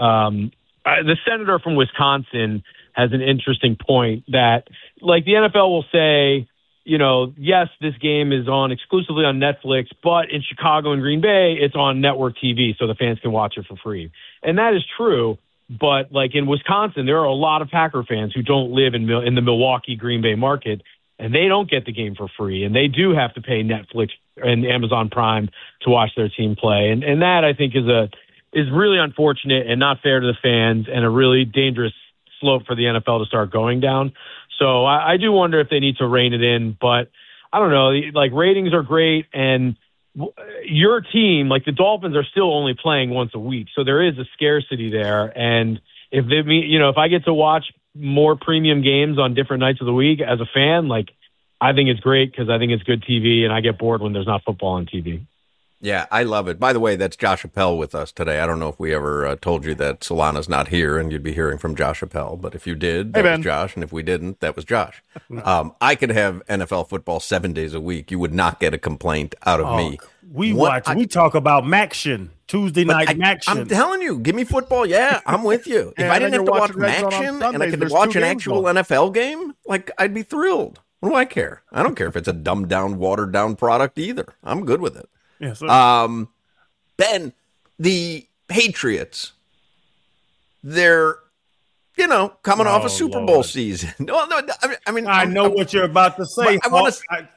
the senator from Wisconsin has an interesting point that, like, the NFL will say, yes, this game is on exclusively on Netflix, but in Chicago and Green Bay, it's on network TV, so the fans can watch it for free. And that is true. But like in Wisconsin, there are a lot of Packer fans who don't live in the Milwaukee, Green Bay market, and they don't get the game for free. And they do have to pay Netflix and Amazon Prime to watch their team play. And that, I think, is really unfortunate and not fair to the fans, and a really dangerous slope for the NFL to start going down. So I do wonder if they need to rein it in, but I don't know. Like, ratings are great, and your team, like the Dolphins, are still only playing once a week, so there is a scarcity there. And if if I get to watch more premium games on different nights of the week as a fan, like, I think it's great because I think it's good TV, and I get bored when there's not football on TV. Yeah, I love it. By the way, that's Josh Appel with us today. I don't know if we ever told you that Solana's not here and you'd be hearing from Josh Appel, but if you did, that was Josh, and if we didn't, that was Josh. I could have NFL football 7 days a week. You would not get a complaint out of me. We talk about Maction, Tuesday night Maction. I'm telling you, give me football. Yeah, I'm with you. If I didn't have to watch Maction and I could watch an actual NFL game, like, I'd be thrilled. What do I care? I don't care if it's a dumbed down, watered down product either. I'm good with it. Yeah, so. Ben, the Patriots, they're, coming off a Super Bowl season. No, I mean, I know what you're about to say. I want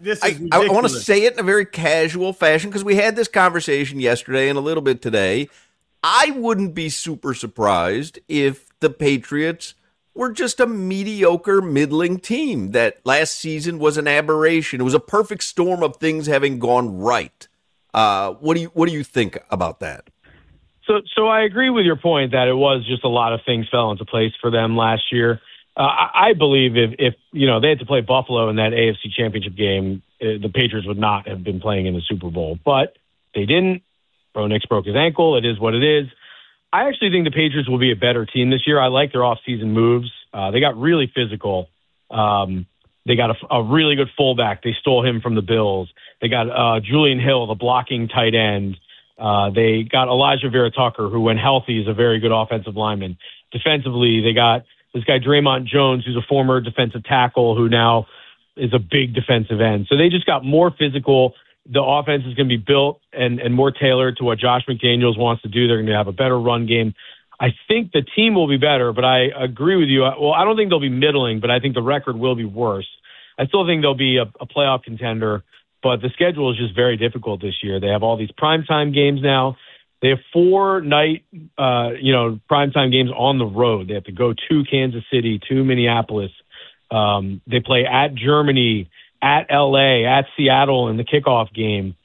to say it in a very casual fashion because we had this conversation yesterday and a little bit today. I wouldn't be super surprised if the Patriots were just a mediocre, middling team. That last season was an aberration. It was a perfect storm of things having gone right. What do you think about that? So I agree with your point that it was just a lot of things fell into place for them last year. I believe if they had to play Buffalo in that AFC Championship game, the Patriots would not have been playing in the Super Bowl. But they didn't. Bo Nix broke his ankle. It is what it is. I actually think the Patriots will be a better team this year. I like their offseason moves. They got really physical. They got a really good fullback. They stole him from the Bills. They got Julian Hill, the blocking tight end. They got Elijah Vera Tucker, who, when healthy, is a very good offensive lineman. Defensively, they got this guy Draymond Jones, who's a former defensive tackle, who now is a big defensive end. So they just got more physical. The offense is going to be built and more tailored to what Josh McDaniels wants to do. They're going to have a better run game. I think the team will be better, but I agree with you. Well, I don't think they'll be middling, but I think the record will be worse. I still think they'll be a playoff contender, but the schedule is just very difficult this year. They have all these primetime games now. They have 4 night, primetime games on the road. They have to go to Kansas City, to Minneapolis. They play at Germany, at LA, at Seattle in the kickoff game.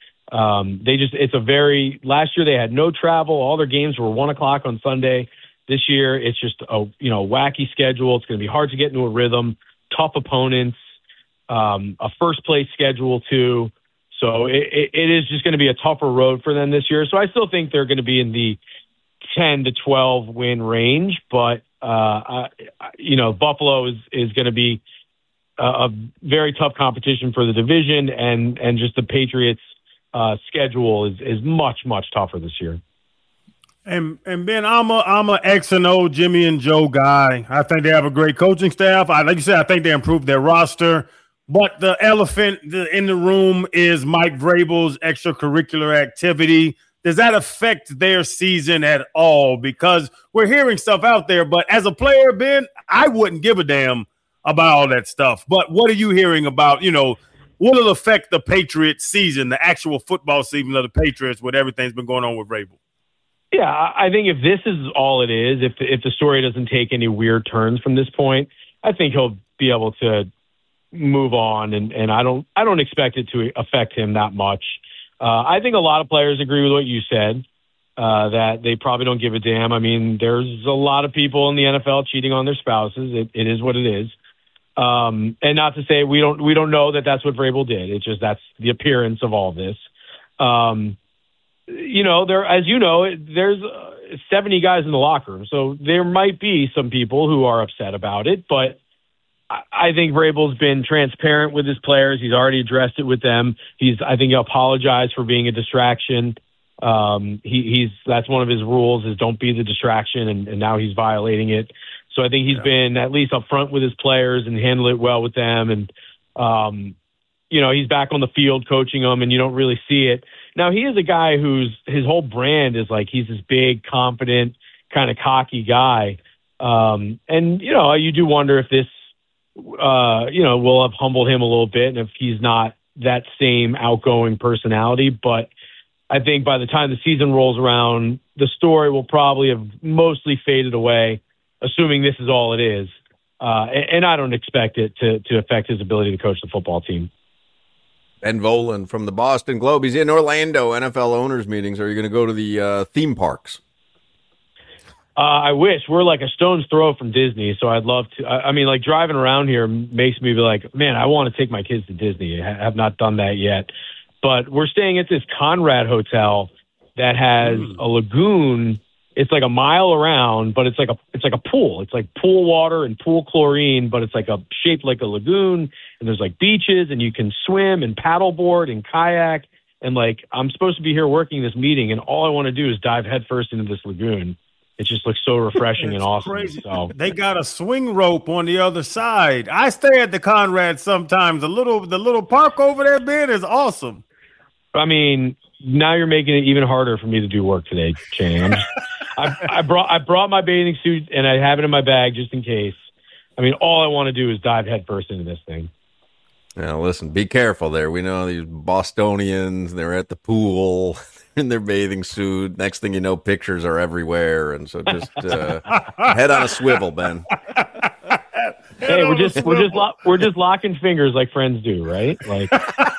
Last year they had no travel. All their games were 1:00 on Sunday. This year it's just a wacky schedule. It's going to be hard to get into a rhythm, tough opponents, a first place schedule too. So it is just going to be a tougher road for them this year. So I still think they're going to be in the 10 to 12 win range, but Buffalo is going to be a very tough competition for the division, and just the Patriots' schedule is much, much tougher this year. And Ben, I'm a X and O Jimmy and Joe guy. I think they have a great coaching staff. Like you said, I think they improved their roster. But the elephant in the room is Mike Vrabel's extracurricular activity. Does that affect their season at all? Because we're hearing stuff out there, but as a player, Ben, I wouldn't give a damn about all that stuff. But what are you hearing about, will it affect the Patriots season, the actual football season of the Patriots with everything's been going on with Vrabel? Yeah, I think if this is all it is, if the story doesn't take any weird turns from this point, I think he'll be able to move on, and I don't expect it to affect him that much. I think a lot of players agree with what you said, that they probably don't give a damn. I mean, there's a lot of people in the NFL cheating on their spouses. It is what it is. And not to say we don't know that that's what Vrabel did. It's just that's the appearance of all this. There's 70 guys in the locker room, so there might be some people who are upset about it, but I think Vrabel's been transparent with his players. He's already addressed it with them. I think he apologized for being a distraction. That's one of his rules is don't be the distraction, and now he's violating it. So I think he's been at least upfront with his players and handled it well with them. And, he's back on the field coaching them, and you don't really see it. Now, he is a guy his whole brand is like he's this big, confident, kind of cocky guy. You do wonder if this, will have humbled him a little bit, and if he's not that same outgoing personality. But I think by the time the season rolls around, the story will probably have mostly faded away, assuming this is all it is. And I don't expect it to affect his ability to coach the football team. Ben Volin from the Boston Globe. He's in Orlando, NFL owners meetings. Are you going to go to the theme parks? I wish. We're like a stone's throw from Disney, so I'd love to. I mean, like driving around here makes me be like, man, I want to take my kids to Disney. I have not done that yet. But we're staying at this Conrad Hotel that has a lagoon. It's like a mile around, but it's like a pool. It's like pool water and pool chlorine, but it's like shaped like a lagoon, and there's like beaches, and you can swim and paddleboard and kayak. And like, I'm supposed to be here working this meeting, and all I want to do is dive headfirst into this lagoon. It just looks so refreshing and awesome. Crazy. So they got a swing rope on the other side. I stay at the Conrad sometimes. The little park over there, Ben, is awesome. I mean, now you're making it even harder for me to do work today, Channing. I brought my bathing suit, and I have it in my bag just in case. I mean, all I want to do is dive headfirst into this thing. Now, listen, be careful there. We know these Bostonians, they're at the pool in their bathing suit. Next thing you know, pictures are everywhere. And so just head on a swivel, Ben. Hey, we're just locking fingers like friends do, right? Like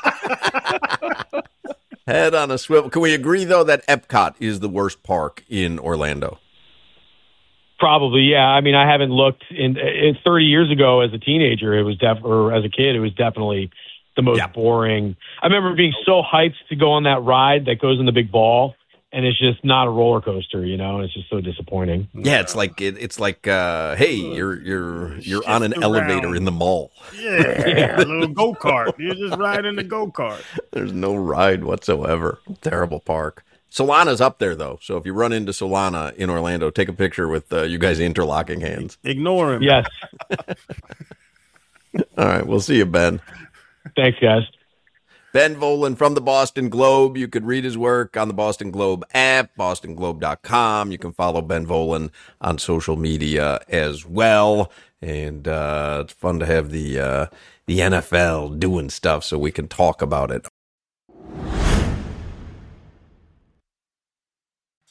head on a swivel. Can we agree, though, that Epcot is the worst park in Orlando? Probably, yeah. I mean, I haven't looked in 30 years ago as a teenager. It was or as a kid, it was definitely the most boring. I remember being so hyped to go on that ride that goes in the big ball, and it's just not a roller coaster. It's just so disappointing. Yeah, it's like hey, you're on an elevator in the mall. Yeah, a little go kart. You're just riding the go kart. There's no ride whatsoever. Terrible park. Solana's up there, though. So if you run into Solana in Orlando, take a picture with you guys interlocking hands. Ignore him. Yes. All right. We'll see you, Ben. Thanks, guys. Ben Volin from the Boston Globe. You could read his work on the Boston Globe app, bostonglobe.com. You can follow Ben Volin on social media as well. And it's fun to have the NFL doing stuff so we can talk about it.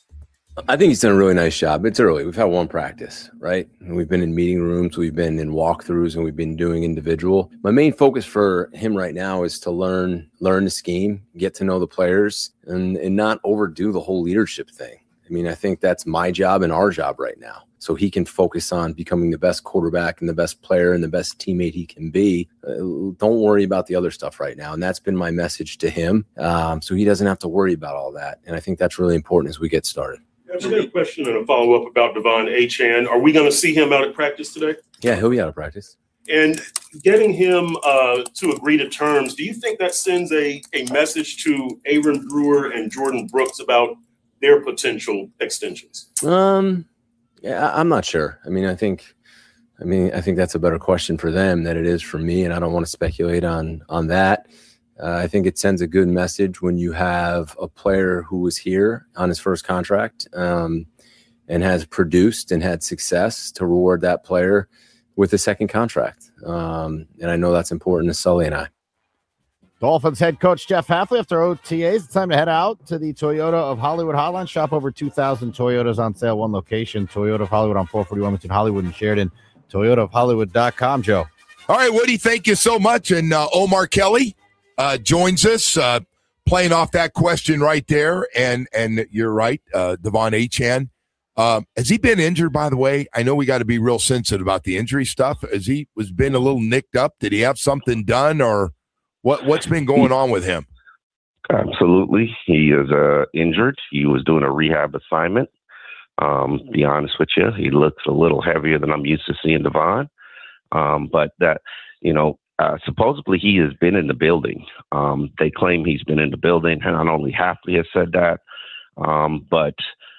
I think he's done a really nice job. It's early. We've had one practice, right? And we've been in meeting rooms, we've been in walkthroughs, and we've been doing individual. My main focus for him right now is to learn the scheme, get to know the players, and not overdo the whole leadership thing. I mean, I think that's my job and our job right now. So he can focus on becoming the best quarterback and the best player and the best teammate he can be. Don't worry about the other stuff right now. And that's been my message to him. So he doesn't have to worry about all that. And I think that's really important as we get started. I've got a question and a follow-up about Devon Achane. Are we going to see him out at practice today? Yeah, he'll be out of practice. And getting him to agree to terms, do you think that sends a message to Aaron Brewer and Jordan Brooks about their potential extensions? Yeah, I'm not sure. I think that's a better question for them than it is for me, and I don't want to speculate on that. I think it sends a good message when you have a player who was here on his first contract and has produced and had success to reward that player with a second contract. And I know that's important to Sully and I. Dolphins head coach Jeff Hafley after OTAs. It's time to head out to the Toyota of Hollywood hotline. Shop over 2,000 Toyotas on sale, one location. Toyota of Hollywood on 441 between Hollywood and Sheridan. ToyotaofHollywood.com, Joe. All right, Woody, thank you so much. And Omar Kelly joins us, playing off that question right there. And you're right, Devon Achane. Has he been injured, by the way? I know we got to be real sensitive about the injury stuff. Has he been a little nicked up? Did he have something done, or what's been going on with him? Absolutely. He is injured. He was doing a rehab assignment. Be honest with you, he looks a little heavier than I'm used to seeing Devon. But that, supposedly he has been in the building. They claim he's been in the building, and not only Hafley has said that, but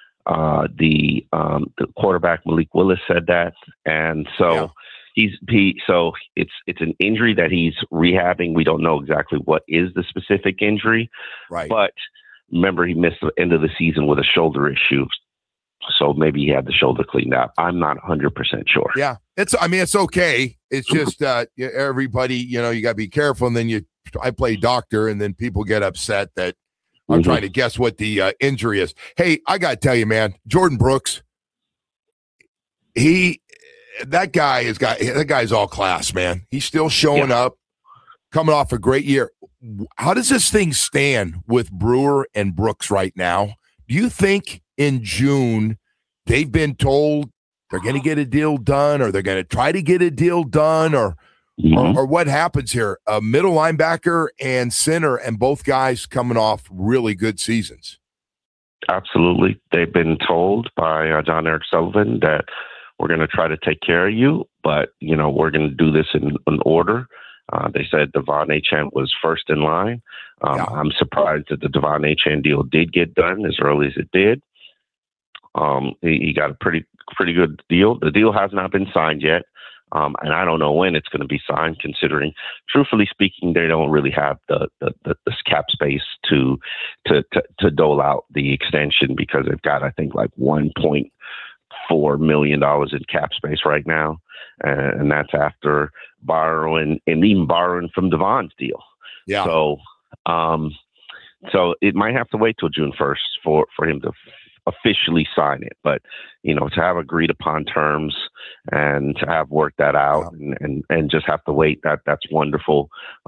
the quarterback Malik Willis said that, and so so it's an injury that he's rehabbing. We don't know exactly what is the specific injury, right? But remember, he missed the end of the season with a shoulder issue. So maybe he had the shoulder cleaned out. I'm not 100% sure. Yeah, it's okay. It's just everybody, you got to be careful. And then I play doctor, and then people get upset that I'm trying to guess what the injury is. Hey, I got to tell you, man, Jordan Brooks, that guy's all class, man. He's still showing up, coming off a great year. How does this thing stand with Brewer and Brooks right now? Do you think in June they've been told they're going to get a deal done, or they're going to try to get a deal done, or what happens here? A middle linebacker and center, and both guys coming off really good seasons. Absolutely. They've been told by John Eric Sullivan that we're going to try to take care of you, but, we're going to do this in order. They said Devon Achane was first in line. I'm surprised that the Devon Achane deal did get done as early as it did. He got a pretty good deal. The deal has not been signed yet, and I don't know when it's going to be signed, considering, truthfully speaking, they don't really have the cap space to dole out the extension, because they've got, I think, like $1.4 million in cap space right now. And that's after borrowing from Devon's deal. Yeah. So it might have to wait till June 1st for him to officially sign it. But, to have agreed upon terms and to have worked that out and just have to wait, that's wonderful.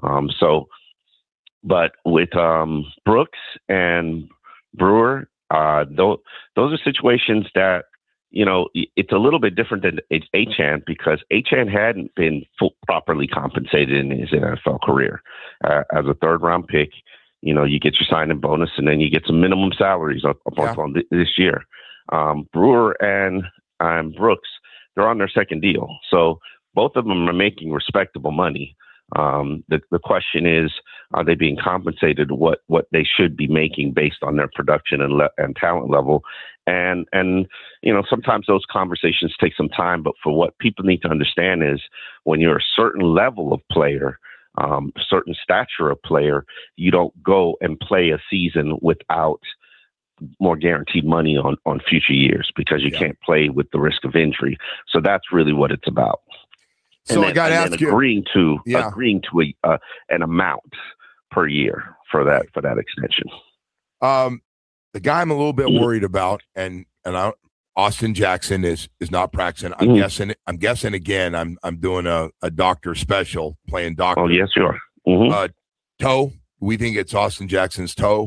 But with Brooks and Brewer, those are situations that, it's a little bit different than Achane, because Achane hadn't been properly compensated in his NFL career. As a third-round pick, you get your signing bonus, and then you get some minimum salaries up on this year. Brewer and Brooks, they're on their second deal. So both of them are making respectable money. The question is, are they being compensated what they should be making based on their production and talent level? And sometimes those conversations take some time, but for what people need to understand is, when you're a certain level of player, certain stature of player, you don't go and play a season without more guaranteed money on future years, because you can't play with the risk of injury. So that's really what it's about. So I got to ask you, agreeing to an amount per year for that extension. The guy I'm a little bit worried about, and Austin Jackson is not practicing. I'm guessing again. I'm doing a doctor special, playing doctor. Oh yes, you are. Toe. We think it's Austin Jackson's toe.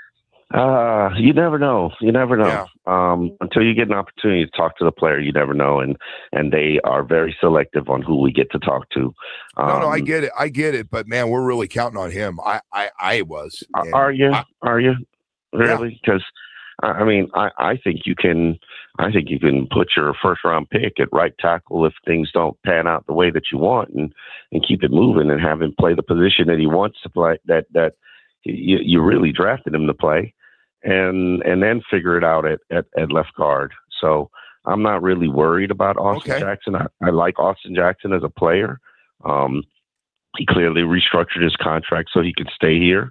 You never know. Yeah. Until you get an opportunity to talk to the player, you never know. And they are very selective on who we get to talk to. No, I get it. But man, we're really counting on him. I was. Are you really? Because I think you can put your first round pick at right tackle if things don't pan out the way that you want, and keep it moving and have him play the position that he wants to play. That you really drafted him to play, and then figure it out at left guard. So I'm not really worried about Austin Jackson. I like Austin Jackson as a player. He clearly restructured his contract so he could stay here.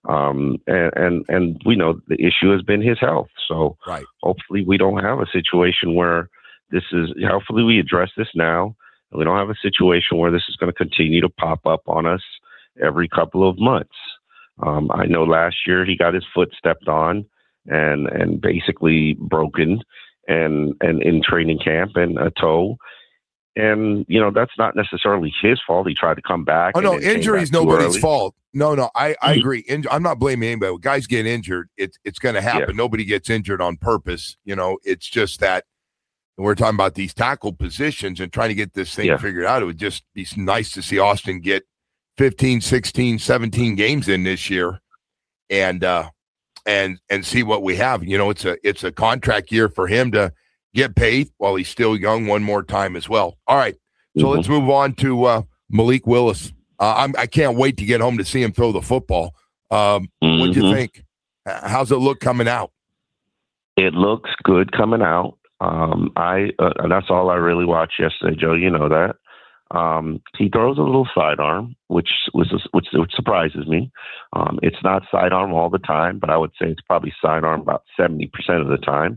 And we know the issue has been his health. So hopefully we don't have a situation where hopefully we address this now, and we don't have a situation where this is going to continue to pop up on us every couple of months. I know last year he got his foot stepped on and basically broken and in training camp, and a toe. And, that's not necessarily his fault. He tried to come back. Oh, no, injury is nobody's fault. No, I agree. I'm not blaming anybody. When guys get injured, it's going to happen. Yeah. Nobody gets injured on purpose. It's just that we're talking about these tackle positions and trying to get this thing figured out. It would just be nice to see Austin get 15, 16, 17 games in this year and see what we have. It's a contract year for him to get paid while he's still young one more time as well. All right. So let's move on to Malik Willis. I can't wait to get home to see him throw the football. What do you think? How's it look coming out? It looks good coming out. And that's all I really watched yesterday, Joe. You know that. He throws a little sidearm, which surprises me. It's not sidearm all the time, but I would say it's probably sidearm about 70% of the time.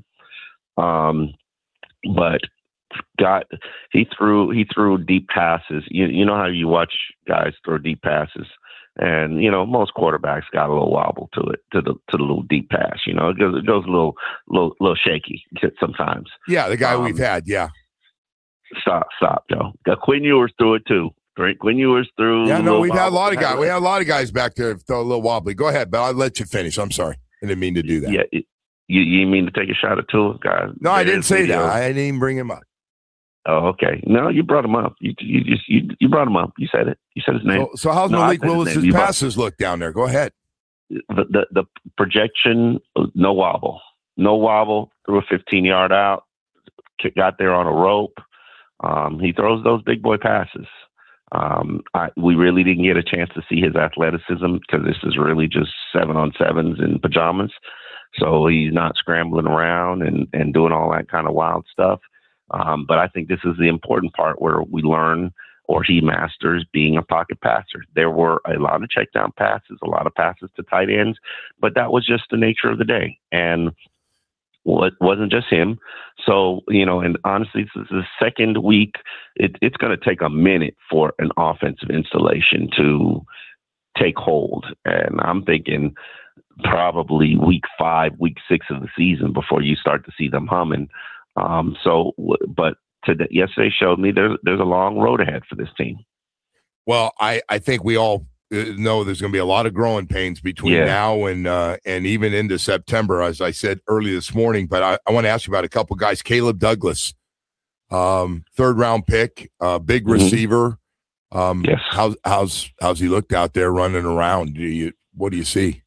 But he threw deep passes. You know how you watch guys throw deep passes, and most quarterbacks got a little wobble to it, to the little deep pass. It goes a little shaky sometimes. Yeah, the guy we've had. Yeah. Stop, Joe. Quinn Ewers threw it too. Right? Quinn Ewers threw. Yeah, no, we've had a lot of guys. We had a lot of guys back there throw a little wobbly. Go ahead, but I'll let you finish. I'm sorry, I didn't mean to do that. Yeah. You mean to take a shot at Tua, guys? No, I didn't say that. I didn't even bring him up. Oh, okay. No, you brought him up. You brought him up. You said it. You said his name. So how's Malik Willis's passes look down there? Go ahead. The projection, no wobble. Threw a 15-yard out. Got there on a rope. He throws those big boy passes. We really didn't get a chance to see his athleticism because this is really just 7-on-7s in pajamas. So he's not scrambling around and doing all that kind of wild stuff. But I think this is the important part where we learn, or he masters, being a pocket passer. There were a lot of check down passes, a lot of passes to tight ends, but that was just the nature of the day. And it wasn't just him. So, and honestly, this is the second week. It's going to take a minute for an offensive installation to take hold. And I'm thinking probably week 5, week 6 of the season before you start to see them humming. But yesterday showed me there's a long road ahead for this team. Well, I think we all know there's going to be a lot of growing pains between now and even into September, as I said early this morning. But I want to ask you about a couple guys. Caleb Douglas, 3rd round pick, big receiver. Yes. How's he looked out there running around? What do you see?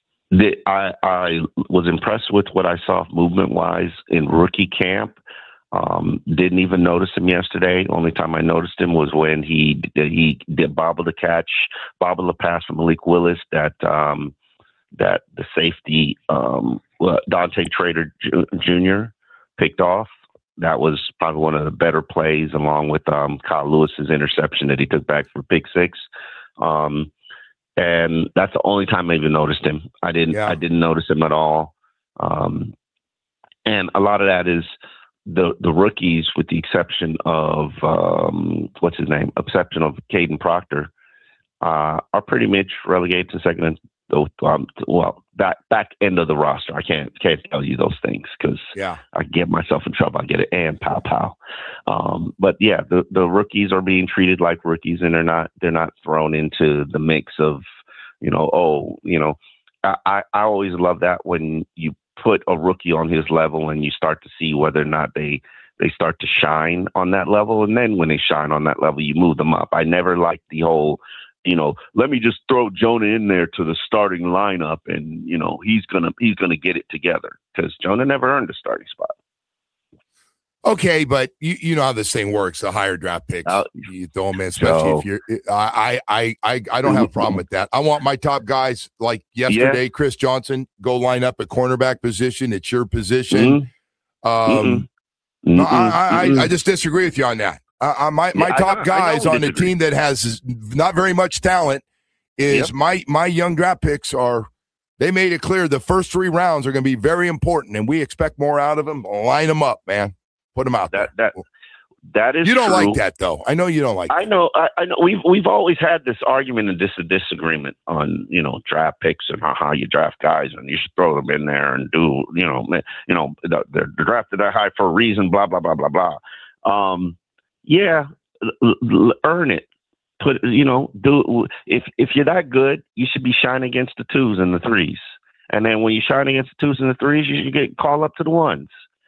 I was impressed with what I saw movement-wise in rookie camp. Didn't even notice him yesterday. Only time I noticed him was when he did bobble the pass from Malik Willis that the safety Dante Trader Jr. picked off. That was probably one of the better plays, along with Kyle Lewis's interception that he took back for pick 6. And that's the only time I even noticed him. I didn't notice him at all. And a lot of that is the rookies, with the exception of exception of Caden Proctor, are pretty much relegated to that back end of the roster. I can't tell you those things because I get myself in trouble. I get it and pow. But yeah, the rookies are being treated like rookies, and they're not thrown into the mix of, I always love that when you put a rookie on his level and you start to see whether or not they start to shine on that level. And then when they shine on that level, you move them up. I never liked the whole, let me just throw Jonah in there to the starting lineup and, he's going to get it together, because Jonah never earned a starting spot. Okay, but you know how this thing works. The higher draft picks, you throw them in, especially if you're. I don't have a problem with that. I want my top guys like yesterday. Chris Johnson, go line up at cornerback position. It's your position. I just disagree with you on that. My top guys on the team that has not very much talent is my young draft picks are. They made it clear the first 3 rounds are going to be very important, and we expect more out of them. Line them up, man. Put them out there. That is. You don't true. like that, though. I know you don't like. I know. We've always had this argument and disagreement on draft picks and how you draft guys, and you should throw them in there and do they're drafted that high for a reason. Blah blah blah blah blah. Earn it. Put do if you're that good, you should be shining against the 2s and the 3s, and then when you shine against the 2s and the 3s, you should get called up to the 1s.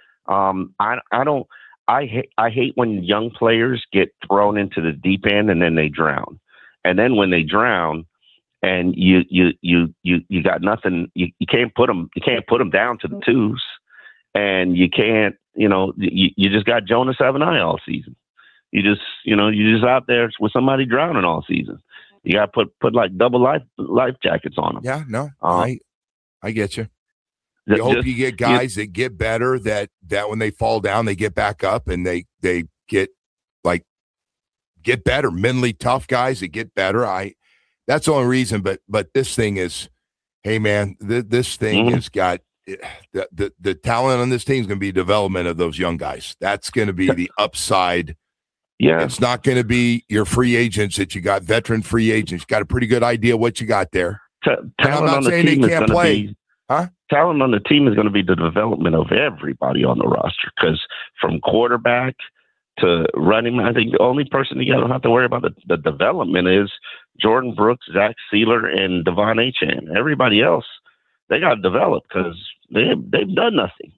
I hate when young players get thrown into the deep end and then they drown. And then when they drown and you got nothing, you can't put them down to the 2s, and you can't, you just got Jonas Avenai all season. You just out there with somebody drowning all season. You got to put like double life jackets on them. Yeah, no, I get you. You hope you get guys that get better, that when they fall down, they get back up and they get better. Mentally tough guys that get better. That's the only reason. But this thing is, hey man, this thing has got the talent on this team is going to be development of those young guys. That's going to be the upside. Yeah, it's not going to be your free agents that you got, veteran free agents. You got a pretty good idea what you got there. I'm not saying they can't play. Talent on the team is going to be the development of everybody on the roster, because from quarterback to running, I think the only person you don't have to worry about the development is Jordan Brooks, Zach Sealer, and Devon Achane. Everybody else, they got to develop because they've done nothing.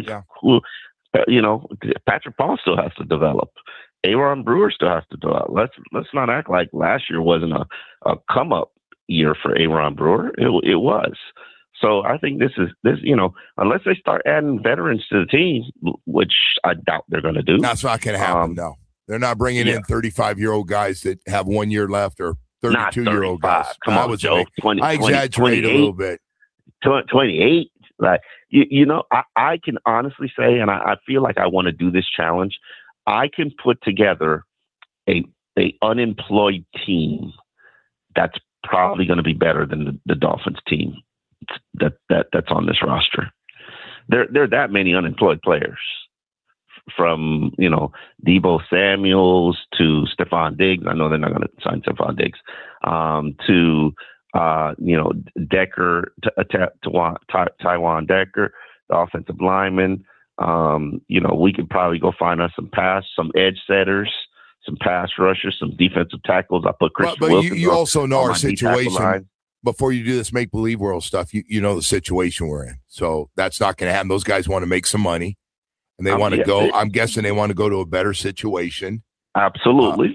Patrick Paul still has to develop. Aaron Brewer still has to develop. Let's not act like last year wasn't a come up year for Aaron Brewer. It was. So I think this, unless they start adding veterans to the team, which I doubt they're going to do. That's not going to happen, no. They're not bringing in 35-year-old guys that have 1 year left, or 32-year-old guys. Come on, Joe. I exaggerate a little bit. 28. Like, I can honestly say, and I feel like I want to do this challenge, I can put together a unemployed team that's probably going to be better than the Dolphins team that's on this roster. There are that many unemployed players, from Deebo Samuels to Stephon Diggs. I know they're not going to sign Stephon Diggs. To Decker, Tywan Decker, the offensive lineman. We could probably go find us some edge setters, some pass rushers, some defensive tackles. I put Chris Wilson. You also know our situation. Before you do this make-believe world stuff, you know the situation we're in. So that's not going to happen. Those guys want to make some money, and they want to go. I'm guessing they want to go to a better situation. Absolutely.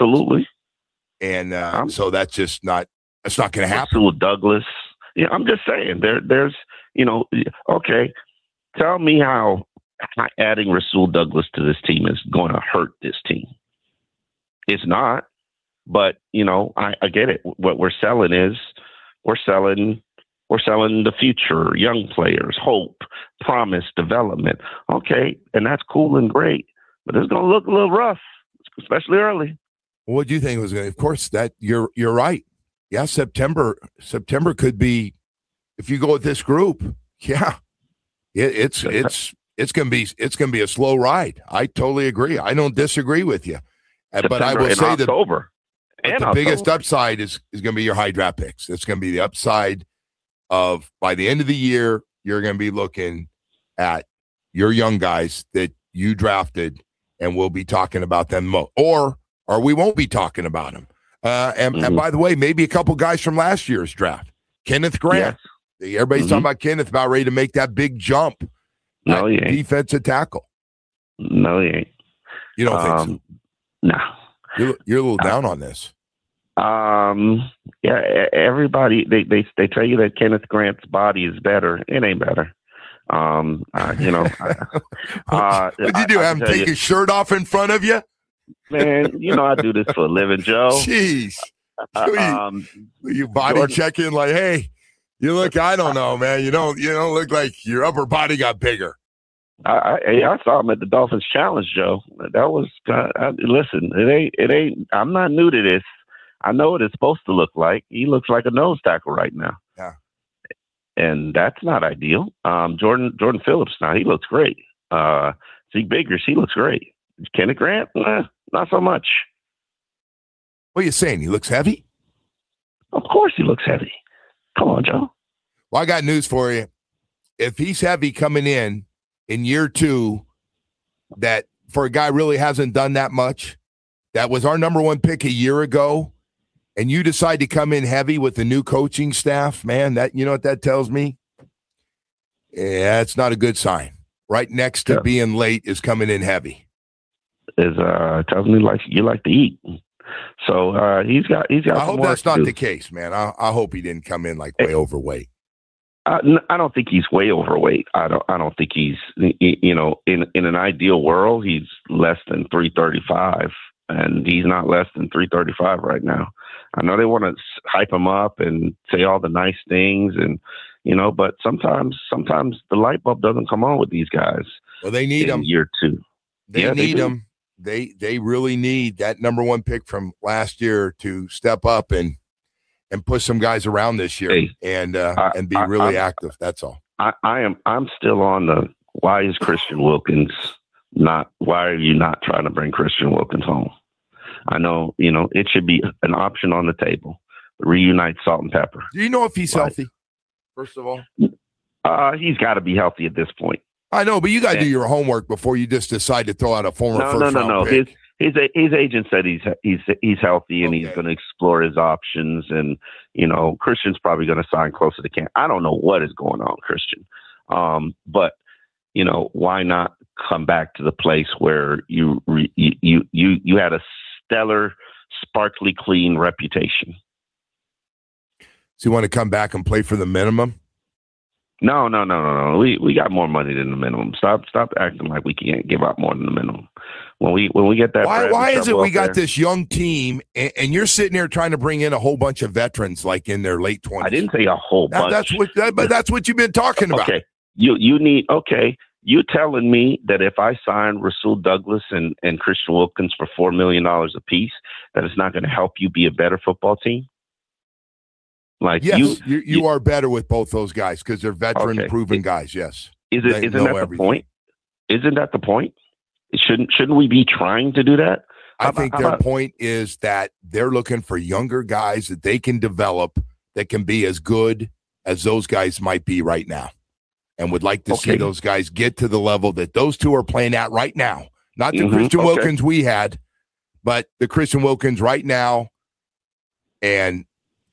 And so that's just not. That's not going to happen. Rasul Douglas. Yeah, I'm just saying. There's. Okay. Tell me how adding Rasul Douglas to this team is going to hurt this team. It's not. But I get it. What we're selling is. We're selling the future, young players, hope, promise, development. Okay, and that's cool and great, but it's going to look a little rough, especially early. Well, what do you think was going to? Of course, that you're right. Yeah, September could be, if you go with this group. Yeah, it's going to be a slow ride. I totally agree. I don't disagree with you, but I will say that. The biggest upside is going to be your high draft picks. It's going to be the upside of by the end of the year, you're going to be looking at your young guys that you drafted, and we'll be talking about them or we won't be talking about them. And by the way, maybe a couple guys from last year's draft. Kenneth Grant. Yes. Everybody's talking about Kenneth, about ready to make that big jump. No, he ain't. Defensive tackle. No, he ain't. You don't think so? No. You're a little down on this. Yeah, everybody, they tell you that Kenneth Grant's body is better. It ain't better. What'd you do? Have him take his shirt off in front of you? Man, I do this for a living, Joe. Jeez. You body Jordan, checking like, hey, you look, I don't know, man. You don't look like your upper body got bigger. I saw him at the Dolphins Challenge, Joe. That was listen. It ain't. I'm not new to this. I know what it's supposed to look like. He looks like a nose tackle right now. Yeah, and that's not ideal. Jordan Phillips now he looks great. Zeke Biggers, he looks great. Kenneth Grant, not so much. What are you saying? He looks heavy? Of course, he looks heavy. Come on, Joe. Well, I got news for you. If he's heavy coming in year 2, that for a guy really hasn't done that much, that was our number 1 pick a year ago, and you decide to come in heavy with the new coaching staff, man, that you know what that tells me? Yeah, it's not a good sign. Right next to being late is coming in heavy. It tells me like you like to eat. So he's got. I hope that's not the case, man. I hope he didn't come in like way overweight. I don't think he's way overweight. I don't think he's, in an ideal world, he's less than 335, and he's not less than 335 right now. I know they want to hype him up and say all the nice things, and but sometimes the light bulb doesn't come on with these guys. Well, they need him year 2. They need him. They really need that number 1 pick from last year to step up and push some guys around this year and be really active. That's all. I'm still on the why is Christian Wilkins not? Why are you not trying to bring Christian Wilkins home? I know it should be an option on the table. Reunite Salt and Pepper. Do you know if he's healthy? First of all, he's got to be healthy at this point. I know, but you got to do your homework before you just decide to throw out a former first round pick. His agent said he's healthy and he's going to explore his options, and Christian's probably going to sign closer to camp. I don't know what is going on, Christian, but why not come back to the place where you had a stellar, sparkly clean reputation? So you want to come back and play for the minimum? No. We got more money than the minimum. Stop acting like we can't give out more than the minimum. When we get that, why is it we got this young team and you're sitting there trying to bring in a whole bunch of veterans like in their late 20s? I didn't say a whole bunch. That's what you've been talking about. Okay, you need You telling me that if I sign Rasul Douglas and Christian Wilkins for $4 million apiece, that it's not going to help you be a better football team? Like yes, you are better with both those guys because they're veteran proven guys. Yes. Isn't that the point? Isn't that the point? Shouldn't we be trying to do that? I think their point is that they're looking for younger guys that they can develop that can be as good as those guys might be right now, and would like to see those guys get to the level that those two are playing at right now. Not the Christian Wilkins we had, but the Christian Wilkins right now. And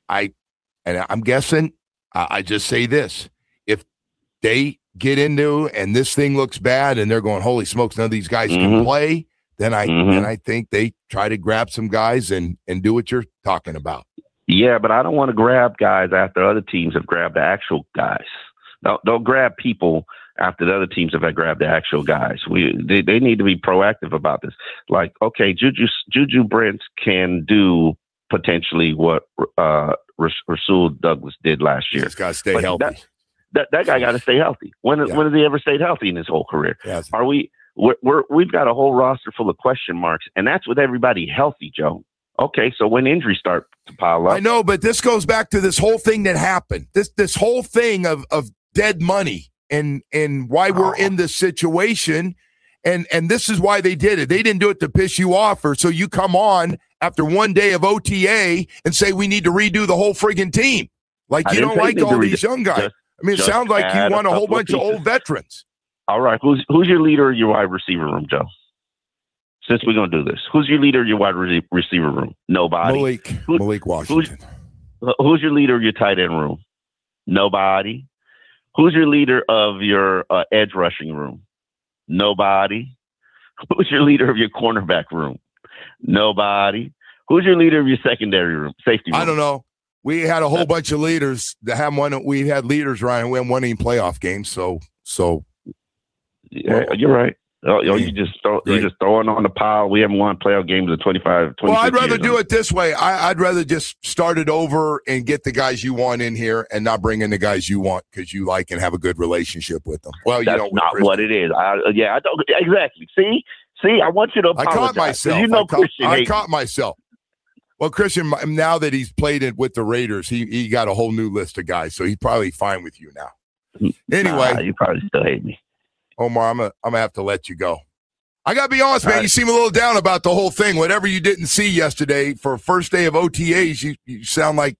I'm guessing, I just say this, if they get into and this thing looks bad and they're going, holy smokes, none of these guys can play, then I think they try to grab some guys and do what you're talking about. Yeah, but I don't want to grab guys after other teams have grabbed the actual guys. Don't grab people after the other teams have grabbed the actual guys. They need to be proactive about this. Like, okay, Juju Brents can do potentially what Rasul Douglas did last year. He's got to stay healthy. That guy got to stay healthy. When has he ever stayed healthy in his whole career? Yes. We've got a whole roster full of question marks, and that's with everybody healthy, Joe. Okay, so when injuries start to pile up, I know, but this goes back to this whole thing that happened. This whole thing of dead money and why we're in this situation, and this is why they did it. They didn't do it to piss you off or so you come on after one day of OTA and say we need to redo the whole friggin' team. Like you don't like all these young guys. I mean, it sounds like you want a whole bunch of old veterans. All right. Who's your leader of your wide receiver room, Joe? Since we're going to do this, who's your leader of your wide receiver room? Nobody. Malik Washington. Who's your leader of your tight end room? Nobody. Who's your leader of your edge rushing room? Nobody. Who's your leader of your cornerback room? Nobody. Who's your leader of your secondary room, safety room? I don't know. We had a whole bunch of leaders that have one. We had leaders, Ryan. We haven't won any playoff games, so. Yeah, you're right. You just throwing on the pile. We haven't won playoff games in 25. Well, I'd rather do it this way. I'd rather just start it over and get the guys you want in here, and not bring in the guys you want because you like and have a good relationship with them. Well, that's not what it is. I don't exactly. See, I want you to apologize. I caught myself. I caught myself. Well, Christian, now that he's played it with the Raiders, he got a whole new list of guys, so he's probably fine with you now. Anyway, you probably still hate me. Omar, I'm gonna have to let you go. I gotta be honest, man. Right. You seem a little down about the whole thing. Whatever you didn't see yesterday for first day of OTAs, you sound like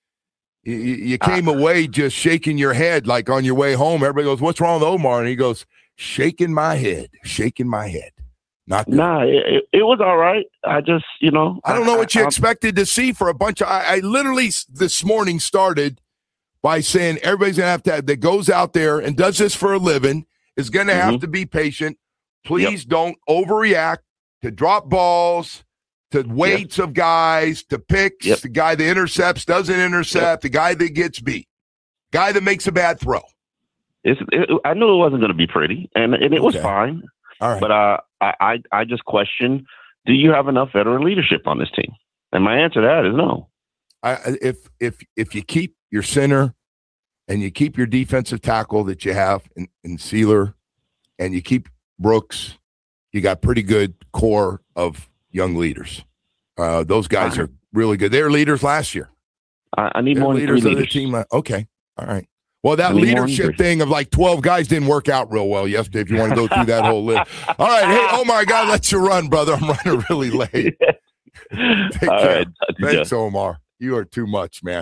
you came away just shaking your head, like on your way home. Everybody goes, "What's wrong with Omar?" And he goes, shaking my head. Not good. Nah, it was all right. I just, I don't know what you expected to see for a bunch of. I literally this morning started by saying everybody's gonna have that goes out there and does this for a living. Is going to have to be patient. Please don't overreact to drop balls, to weights of guys, to picks. The guy that intercepts doesn't intercept. The guy that gets beat. Guy that makes a bad throw. I knew it wasn't going to be pretty, and it was fine. All right. But I just question, do you have enough veteran leadership on this team? And my answer to that is no. If you keep your center and you keep your defensive tackle that you have in Sealer, and you keep Brooks, you got pretty good core of young leaders. Those guys are really good. They were leaders last year. I need more leaders of the team. Okay. All right. Well, that leadership thing of like 12 guys didn't work out real well yesterday, if you want to go through that whole list. All right. Hey, Omar, I got to let you run, brother. I'm running really late. Take care. Right. Thanks, Omar. You are too much, man.